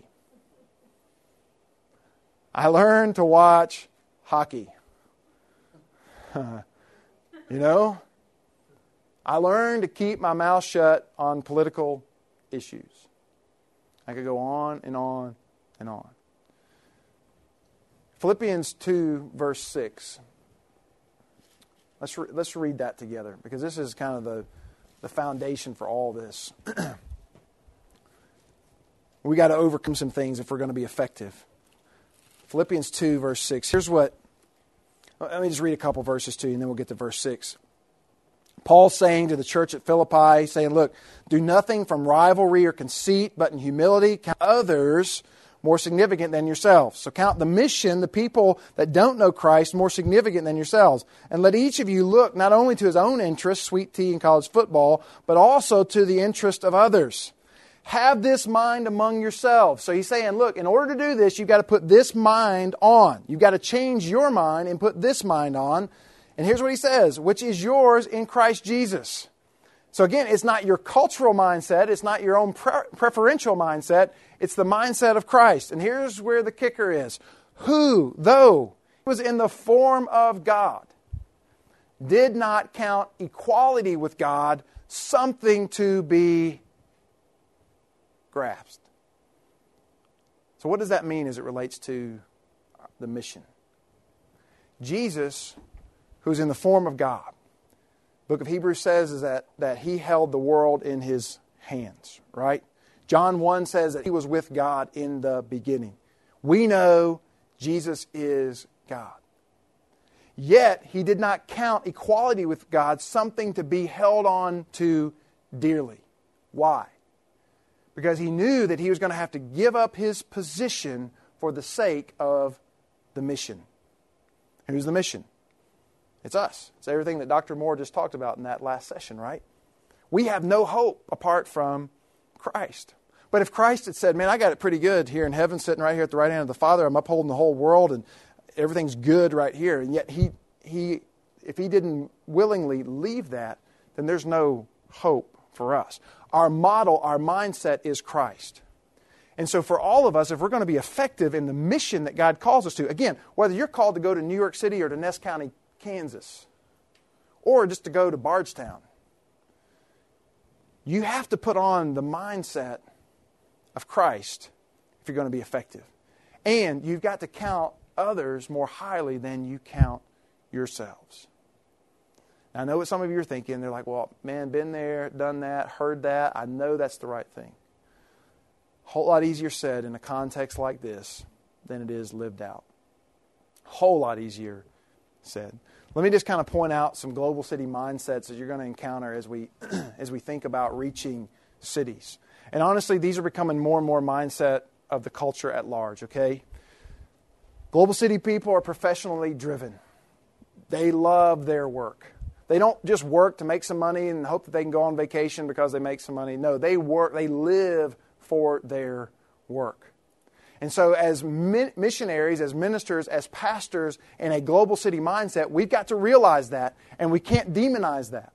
I learned to watch hockey. You know? I learned to keep my mouth shut on political issues. I could go on and on and on. Philippians two, verse six. Let's re- let's read that together, because this is kind of the, the foundation for all this. We got to overcome some things if we're going to be effective. Philippians two, verse six. Here's what, let me just read a couple verses to you, and then we'll get to verse six. Paul's saying to the church at Philippi, saying, look, do nothing from rivalry or conceit, but in humility count others more significant than yourselves. So count the mission, the people that don't know Christ, more significant than yourselves. And let each of you look not only to his own interests, sweet tea and college football, but also to the interest of others. Have this mind among yourselves. So he's saying, look, in order to do this, you've got to put this mind on. You've got to change your mind and put this mind on. And here's what he says, which is yours in Christ Jesus. So again, it's not your cultural mindset. It's not your own pre- preferential mindset. It's the mindset of Christ. And here's where the kicker is. Who, though he was in the form of God, did not count equality with God something to be grasped. So what does that mean as it relates to the mission? Jesus, who's in the form of God, the book of Hebrews says is that, that he held the world in his hands, right? John one says that he was with God in the beginning. We know Jesus is God. Yet, he did not count equality with God something to be held on to dearly. Why? Because he knew that he was going to have to give up his position for the sake of the mission. Who's the mission? It's us. It's everything that Doctor Moore just talked about in that last session, right? We have no hope apart from Christ. But if Christ had said, man, I got it pretty good here in heaven, sitting right here at the right hand of the Father, I'm upholding the whole world and everything's good right here, and yet he, he, if he didn't willingly leave that, then there's no hope for us. Our model, our mindset is Christ. And so for all of us, if we're going to be effective in the mission that God calls us to, again, whether you're called to go to New York City or to Ness County, Kansas, or just to go to Bardstown, you have to put on the mindset of Christ if you're going to be effective. And you've got to count others more highly than you count yourselves. Now, I know what some of you are thinking. They're like, well, man, been there, done that, heard that. I know that's the right thing. A whole lot easier said in a context like this than it is lived out. A whole lot easier said. Let me just kind of point out some global city mindsets that you're going to encounter as we as we think about reaching cities. And honestly, these are becoming more and more mindset of the culture at large, okay? Global City people are professionally driven. They love their work. They don't just work to make some money and hope that they can go on vacation because they make some money. No, they work, they live for their work. And so as mi- missionaries, as ministers, as pastors in a global city mindset, we've got to realize that, and we can't demonize that.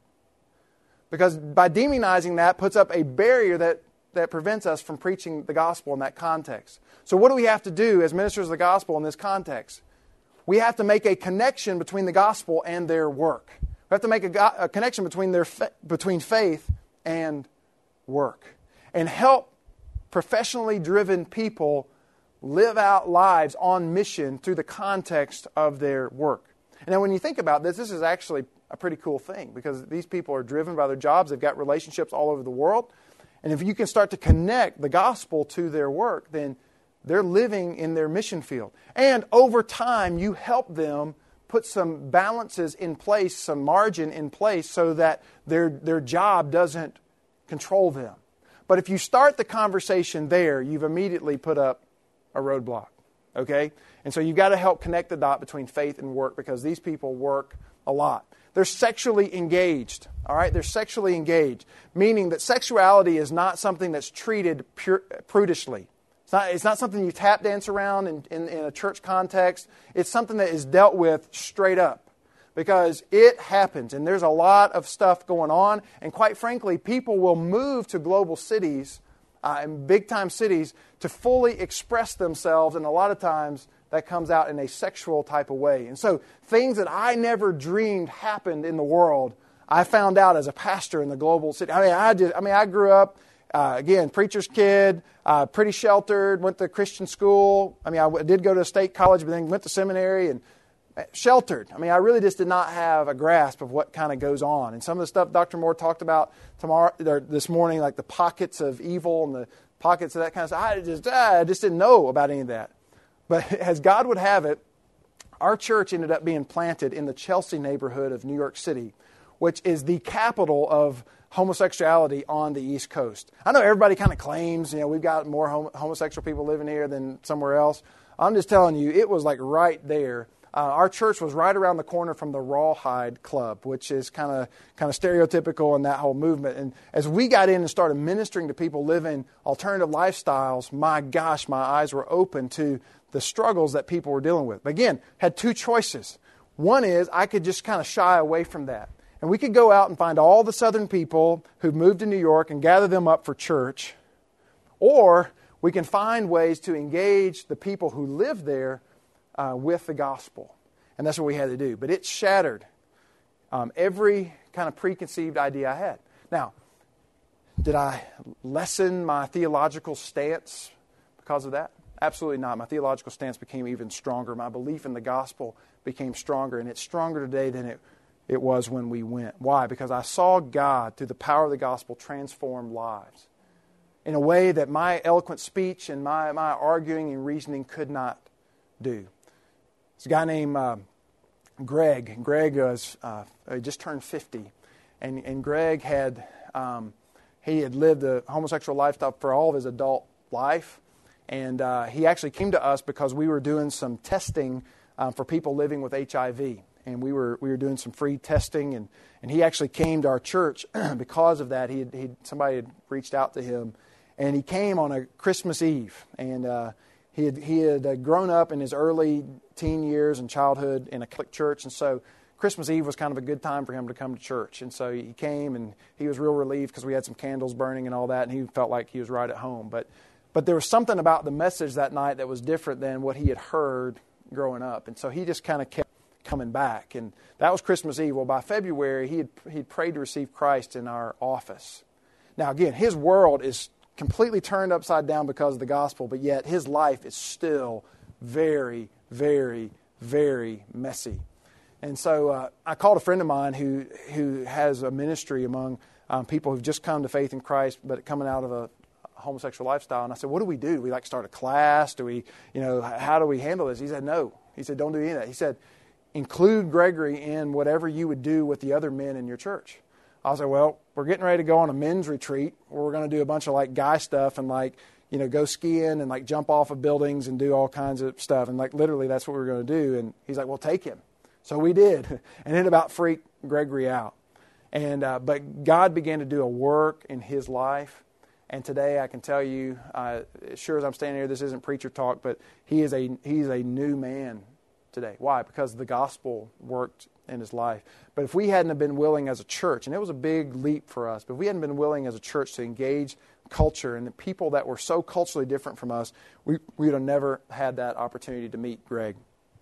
Because by demonizing that puts up a barrier that, that prevents us from preaching the gospel in that context. So what do we have to do as ministers of the gospel in this context? We have to make a connection between the gospel and their work. We have to make a, go- a connection between their fa- between faith and work. And help professionally driven people live out lives on mission through the context of their work. And now when you think about this, this is actually a pretty cool thing because these people are driven by their jobs. They've got relationships all over the world. And if you can start to connect the gospel to their work, then they're living in their mission field. And over time, you help them put some balances in place, some margin in place so that their, their job doesn't control them. But if you start the conversation there, you've immediately put up a roadblock, okay? And so you've got to help connect the dot between faith and work because these people work a lot. They're sexually engaged, all right? They're sexually engaged, meaning that sexuality is not something that's treated pure, prudishly. It's not, it's not something you tap dance around in, in, in a church context. It's something that is dealt with straight up because it happens, and there's a lot of stuff going on, and quite frankly, people will move to global cities Uh, in big-time cities to fully express themselves, and a lot of times that comes out in a sexual type of way. And so things that I never dreamed happened in the world, I found out as a pastor in the global city. I mean, I did. I mean, I grew up uh, again, preacher's kid, uh, pretty sheltered. Went to Christian school. I mean, I w- did go to a state college, but then went to seminary and sheltered. I mean, I really just did not have a grasp of what kind of goes on. And some of the stuff Doctor Moore talked about tomorrow, or this morning, like the pockets of evil and the pockets of that kind of stuff, I just, ah, I just didn't know about any of that. But as God would have it, our church ended up being planted in the Chelsea neighborhood of New York City, which is the capital of homosexuality on the East Coast. I know everybody kind of claims, you know, we've got more hom- homosexual people living here than somewhere else. I'm just telling you, it was like right there. Uh, our church was right around the corner from the Rawhide Club, which is kind of kind of stereotypical in that whole movement. And as we got in and started ministering to people living alternative lifestyles, my gosh, my eyes were open to the struggles that people were dealing with. But again, had two choices. One is I could just kind of shy away from that. And we could go out and find all the Southern people who've moved to New York and gather them up for church. Or we can find ways to engage the people who live there Uh, with the gospel. And that's what we had to do. But it shattered um, every kind of preconceived idea I had. Now, did I lessen my theological stance because of that? Absolutely not. My theological stance became even stronger. My belief in the gospel became stronger. And it's stronger today than it, it was when we went. Why? Because I saw God, through the power of the gospel, transform lives in a way that my eloquent speech and my, my arguing and reasoning could not do. There's a guy named uh, Greg. Greg was uh, just turned fifty, and and Greg had um, he had lived a homosexual lifestyle for all of his adult life, and uh, he actually came to us because we were doing some testing um, for people living with H I V, and we were we were doing some free testing, and, and he actually came to our church because of that. He he somebody had reached out to him, and he came on a Christmas Eve, and uh, he had he had uh, grown up in his early teen years and childhood in a Catholic church, and so Christmas Eve was kind of a good time for him to come to church. And so he came, and he was real relieved because we had some candles burning and all that, and he felt like he was right at home. But but there was something about the message that night that was different than what he had heard growing up, and so he just kind of kept coming back. And that was Christmas Eve. Well, by February, he had he'd prayed to receive Christ in our office. Now, again, his world is completely turned upside down because of the gospel, but yet his life is still very, very, very messy. And so uh, I called a friend of mine who who has a ministry among um, people who've just come to faith in Christ, but coming out of a homosexual lifestyle. And I said, what do we do? Do we like start a class? Do we, you know, how do we handle this? He said, no. He said, don't do any of that. He said, include Gregory in whatever you would do with the other men in your church. I was like, well, we're getting ready to go on a men's retreat where we're going to do a bunch of like guy stuff and like, you know, go skiing and like jump off of buildings and do all kinds of stuff. And like literally that's what we were going to do. And he's like, well, take him. So we did. And it about freaked Gregory out. And uh, but God began to do a work in his life. And today I can tell you, uh, as sure as I'm standing here, this isn't preacher talk, but he is a he's a new man today. Why? Because the gospel worked in his life. But if we hadn't have been willing as a church, and it was a big leap for us, but if we hadn't been willing as a church to engage culture and the people that were so culturally different from us, we we would have never had that opportunity to meet Greg.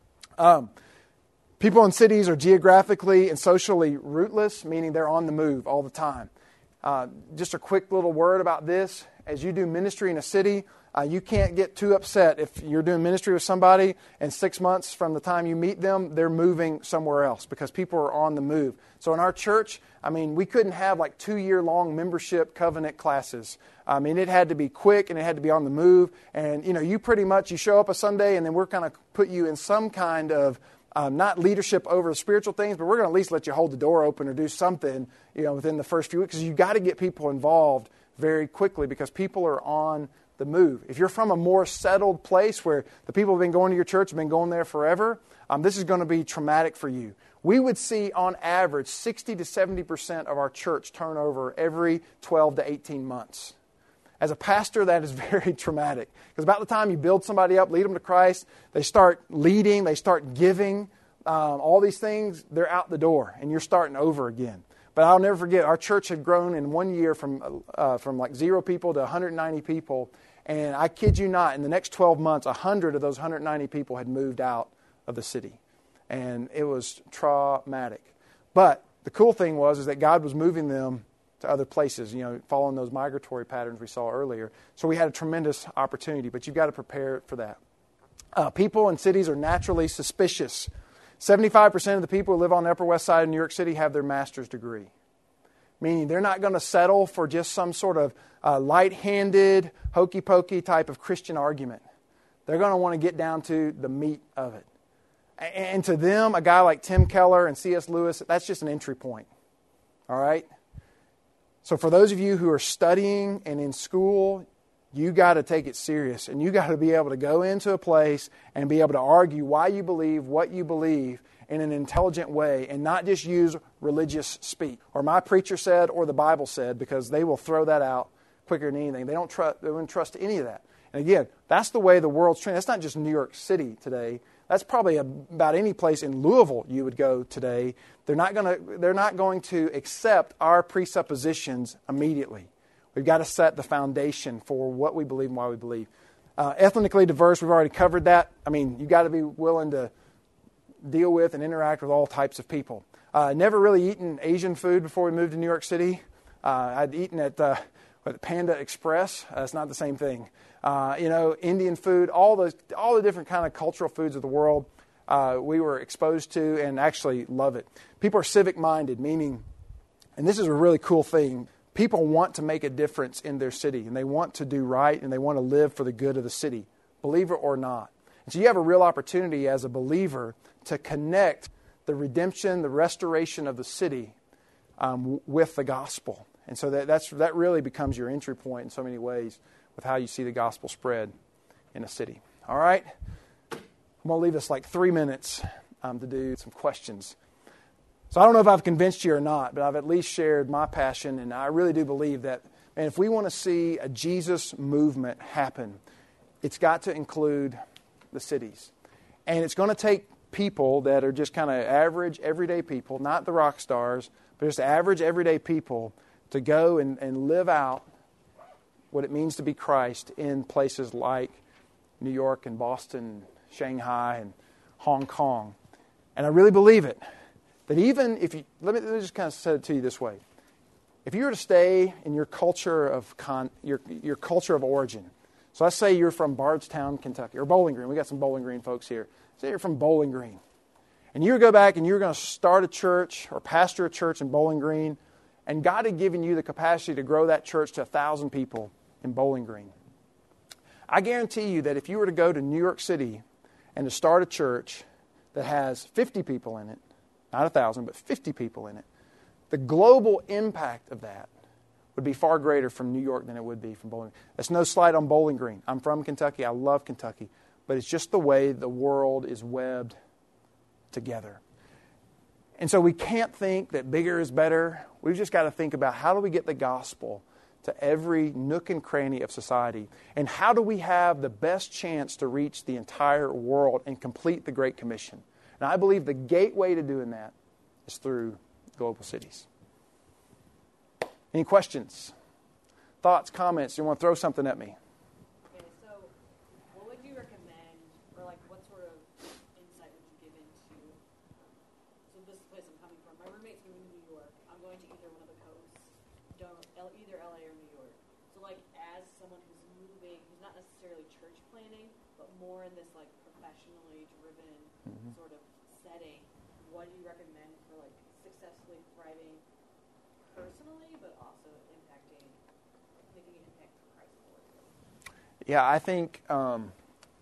Um, people in cities are geographically and socially rootless, meaning they're on the move all the time. Uh, just a quick little word about this. As you do ministry in a city, uh, you can't get too upset if you're doing ministry with somebody and six months from the time you meet them, they're moving somewhere else because people are on the move. So in our church, I mean, we couldn't have like two-year-long membership covenant classes. I mean, it had to be quick and it had to be on the move. And, you know, you pretty much, you show up a Sunday and then we're going to put you in some kind of Um, not leadership over spiritual things, but we're going to at least let you hold the door open or do something, you know, within the first few weeks. Because you've got to get people involved very quickly because people are on the move. If you're from a more settled place where the people have been going to your church, have been going there forever, um, this is going to be traumatic for you. We would see on average sixty to seventy percent of our church turnover every twelve to eighteen months. As a pastor, that is very traumatic. Because about the time you build somebody up, lead them to Christ, they start leading, they start giving, um, all these things, they're out the door, and you're starting over again. But I'll never forget, our church had grown in one year from uh, from like zero people to one hundred ninety people. And I kid you not, in the next twelve months, one hundred of those one hundred ninety people had moved out of the city. And it was traumatic. But the cool thing was is that God was moving them to other places, you know, following those migratory patterns we saw earlier. So we had a tremendous opportunity, but you've got to prepare for that. Uh, people in cities are naturally suspicious. seventy-five percent of the people who live on the Upper West Side of New York City have their master's degree, meaning they're not going to settle for just some sort of uh, light-handed, hokey-pokey type of Christian argument. They're going to want to get down to the meat of it. And to them, a guy like Tim Keller and C S Lewis, that's just an entry point. All right? So for those of you who are studying and in school, you got to take it serious. And you got to be able to go into a place and be able to argue why you believe what you believe in an intelligent way and not just use religious speak. Or my preacher said or the Bible said, because they will throw that out quicker than anything. They don't trust, they wouldn't trust any of that. And again, that's the way the world's trending. That's not just New York City today. That's probably about any place in Louisville you would go today. They're not going to, they're not going to accept our presuppositions immediately. We've got to set the foundation for what we believe and why we believe. Uh, ethnically diverse, we've already covered that. I mean, you've got to be willing to deal with and interact with all types of people. Uh, never really eaten Asian food before we moved to New York City. Uh, I'd eaten at uh, what, Panda Express. Uh, it's not the same thing. Uh, you know, Indian food, all the all the different kind of cultural foods of the world uh, we were exposed to and actually love it. People are civic-minded, meaning, and this is a really cool thing, people want to make a difference in their city, and they want to do right, and they want to live for the good of the city, believer or not. And so you have a real opportunity as a believer to connect the redemption, the restoration of the city um, with the gospel. And so that that's, that really becomes your entry point in so many ways with how you see the gospel spread in a city. All right? I'm going to leave us like three minutes um, to do some questions. So I don't know if I've convinced you or not, but I've at least shared my passion, and I really do believe that, man, if we want to see a Jesus movement happen, it's got to include the cities. And it's going to take people that are just kind of average, everyday people, not the rock stars, but just average, everyday people to go and, and live out what it means to be Christ in places like New York and Boston, Shanghai and Hong Kong. And I really believe it. That even if you, let me, let me just kind of say it to you this way. If you were to stay in your culture of con, your your culture of origin, so let's say you're from Bardstown, Kentucky, or Bowling Green. We got some Bowling Green folks here. Say you're from Bowling Green. And you go back and you're going to start a church or pastor a church in Bowling Green, and God had given you the capacity to grow that church to a thousand people in Bowling Green. I guarantee you that if you were to go to New York City and to start a church that has fifty people in it, not a thousand, but fifty people in it, the global impact of that would be far greater from New York than it would be from Bowling Green. That's no slight on Bowling Green. I'm from Kentucky. I love Kentucky. But it's just the way the world is webbed together. And so we can't think that bigger is better. We've just got to think about how do we get the gospel to every nook and cranny of society? And how do we have the best chance to reach the entire world and complete the Great Commission? And I believe the gateway to doing that is through global cities. Any questions? Thoughts, comments? You want to throw something at me? Okay, so what would you recommend, or like what sort of insight would you give into, so this is the place I'm coming from. My roommate's moving to New York. I'm going to either one of the coasts, don't, either L A or New York. So like as someone who's moving, who's not necessarily church planning, but more in this like professionally driven mm-hmm. sort of setting, what do you recommend for like successfully thriving personally, but also impacting, making an impact for Christ forward? Yeah, I think um,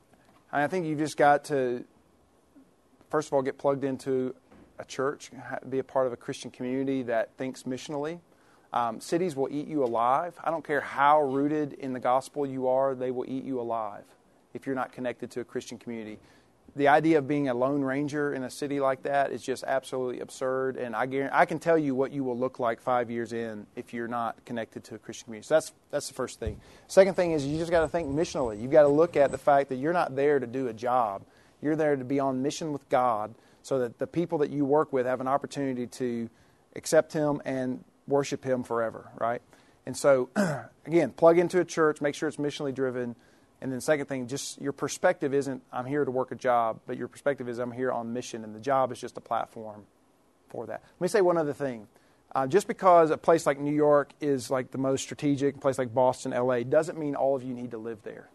I think you've just got to, first of all, get plugged into a church, be a part of a Christian community that thinks missionally. Um, cities will eat you alive. I don't care how rooted in the gospel you are, they will eat you alive if you're not connected to a Christian community. The idea of being a lone ranger in a city like that is just absolutely absurd, and I guarantee, I can tell you what you will look like five years in if you're not connected to a Christian community. So that's that's the first thing. Second thing is you just got to think missionally. You've got to look at the fact that you're not there to do a job. You're there to be on mission with God so that the people that you work with have an opportunity to accept Him and worship Him forever, right? And so, again, plug into a church, make sure it's missionally driven. And then second thing, just your perspective isn't, I'm here to work a job, but your perspective is, I'm here on mission, and the job is just a platform for that. Let me say one other thing. Uh, just because a place like New York is like the most strategic, a place like Boston, L A, doesn't mean all of you need to live there.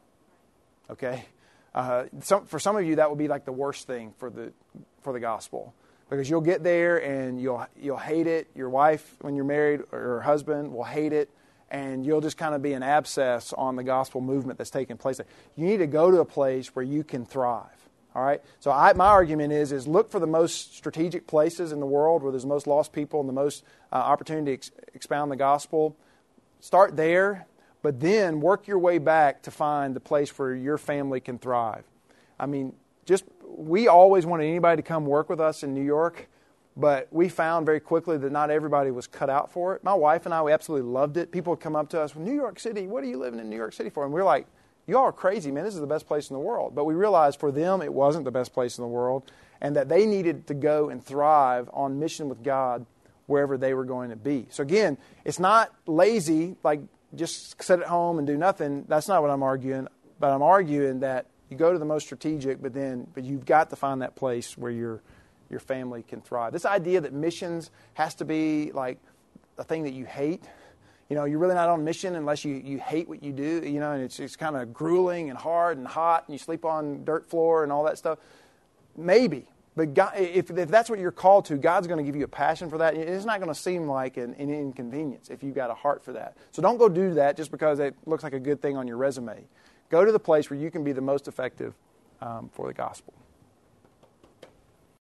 Okay? Uh, some, for some of you, that would be like the worst thing for the for the gospel. Because you'll get there and you'll you'll hate it. Your wife, when you're married, or your husband will hate it. And you'll just kind of be an abscess on the gospel movement that's taking place. You need to go to a place where you can thrive. All right? So I, my argument is, is look for the most strategic places in the world where there's the most lost people and the most uh, opportunity to ex- expound the gospel. Start there, but then work your way back to find the place where your family can thrive. I mean, just we always wanted anybody to come work with us in New York. But we found very quickly that not everybody was cut out for it. My wife and I, we absolutely loved it. People would come up to us, well, New York City, what are you living in New York City for? And we we're like, you all are crazy, man. This is the best place in the world. But we realized for them it wasn't the best place in the world, and that they needed to go and thrive on mission with God wherever they were going to be. So again, it's not lazy, like just sit at home and do nothing. That's not what I'm arguing. But I'm arguing that you go to the most strategic, but then but you've got to find that place where you're your family can thrive. This idea that missions has to be like a thing that you hate. You know, you're really not on mission unless you, you hate what you do, you know, and it's, it's kind of grueling and hard and hot and you sleep on dirt floor and all that stuff. Maybe. But God, if, if that's what you're called to, God's going to give you a passion for that. It's not going to seem like an, an inconvenience if you've got a heart for that. So don't go do that just because it looks like a good thing on your resume. Go to the place where you can be the most effective um, for the gospel.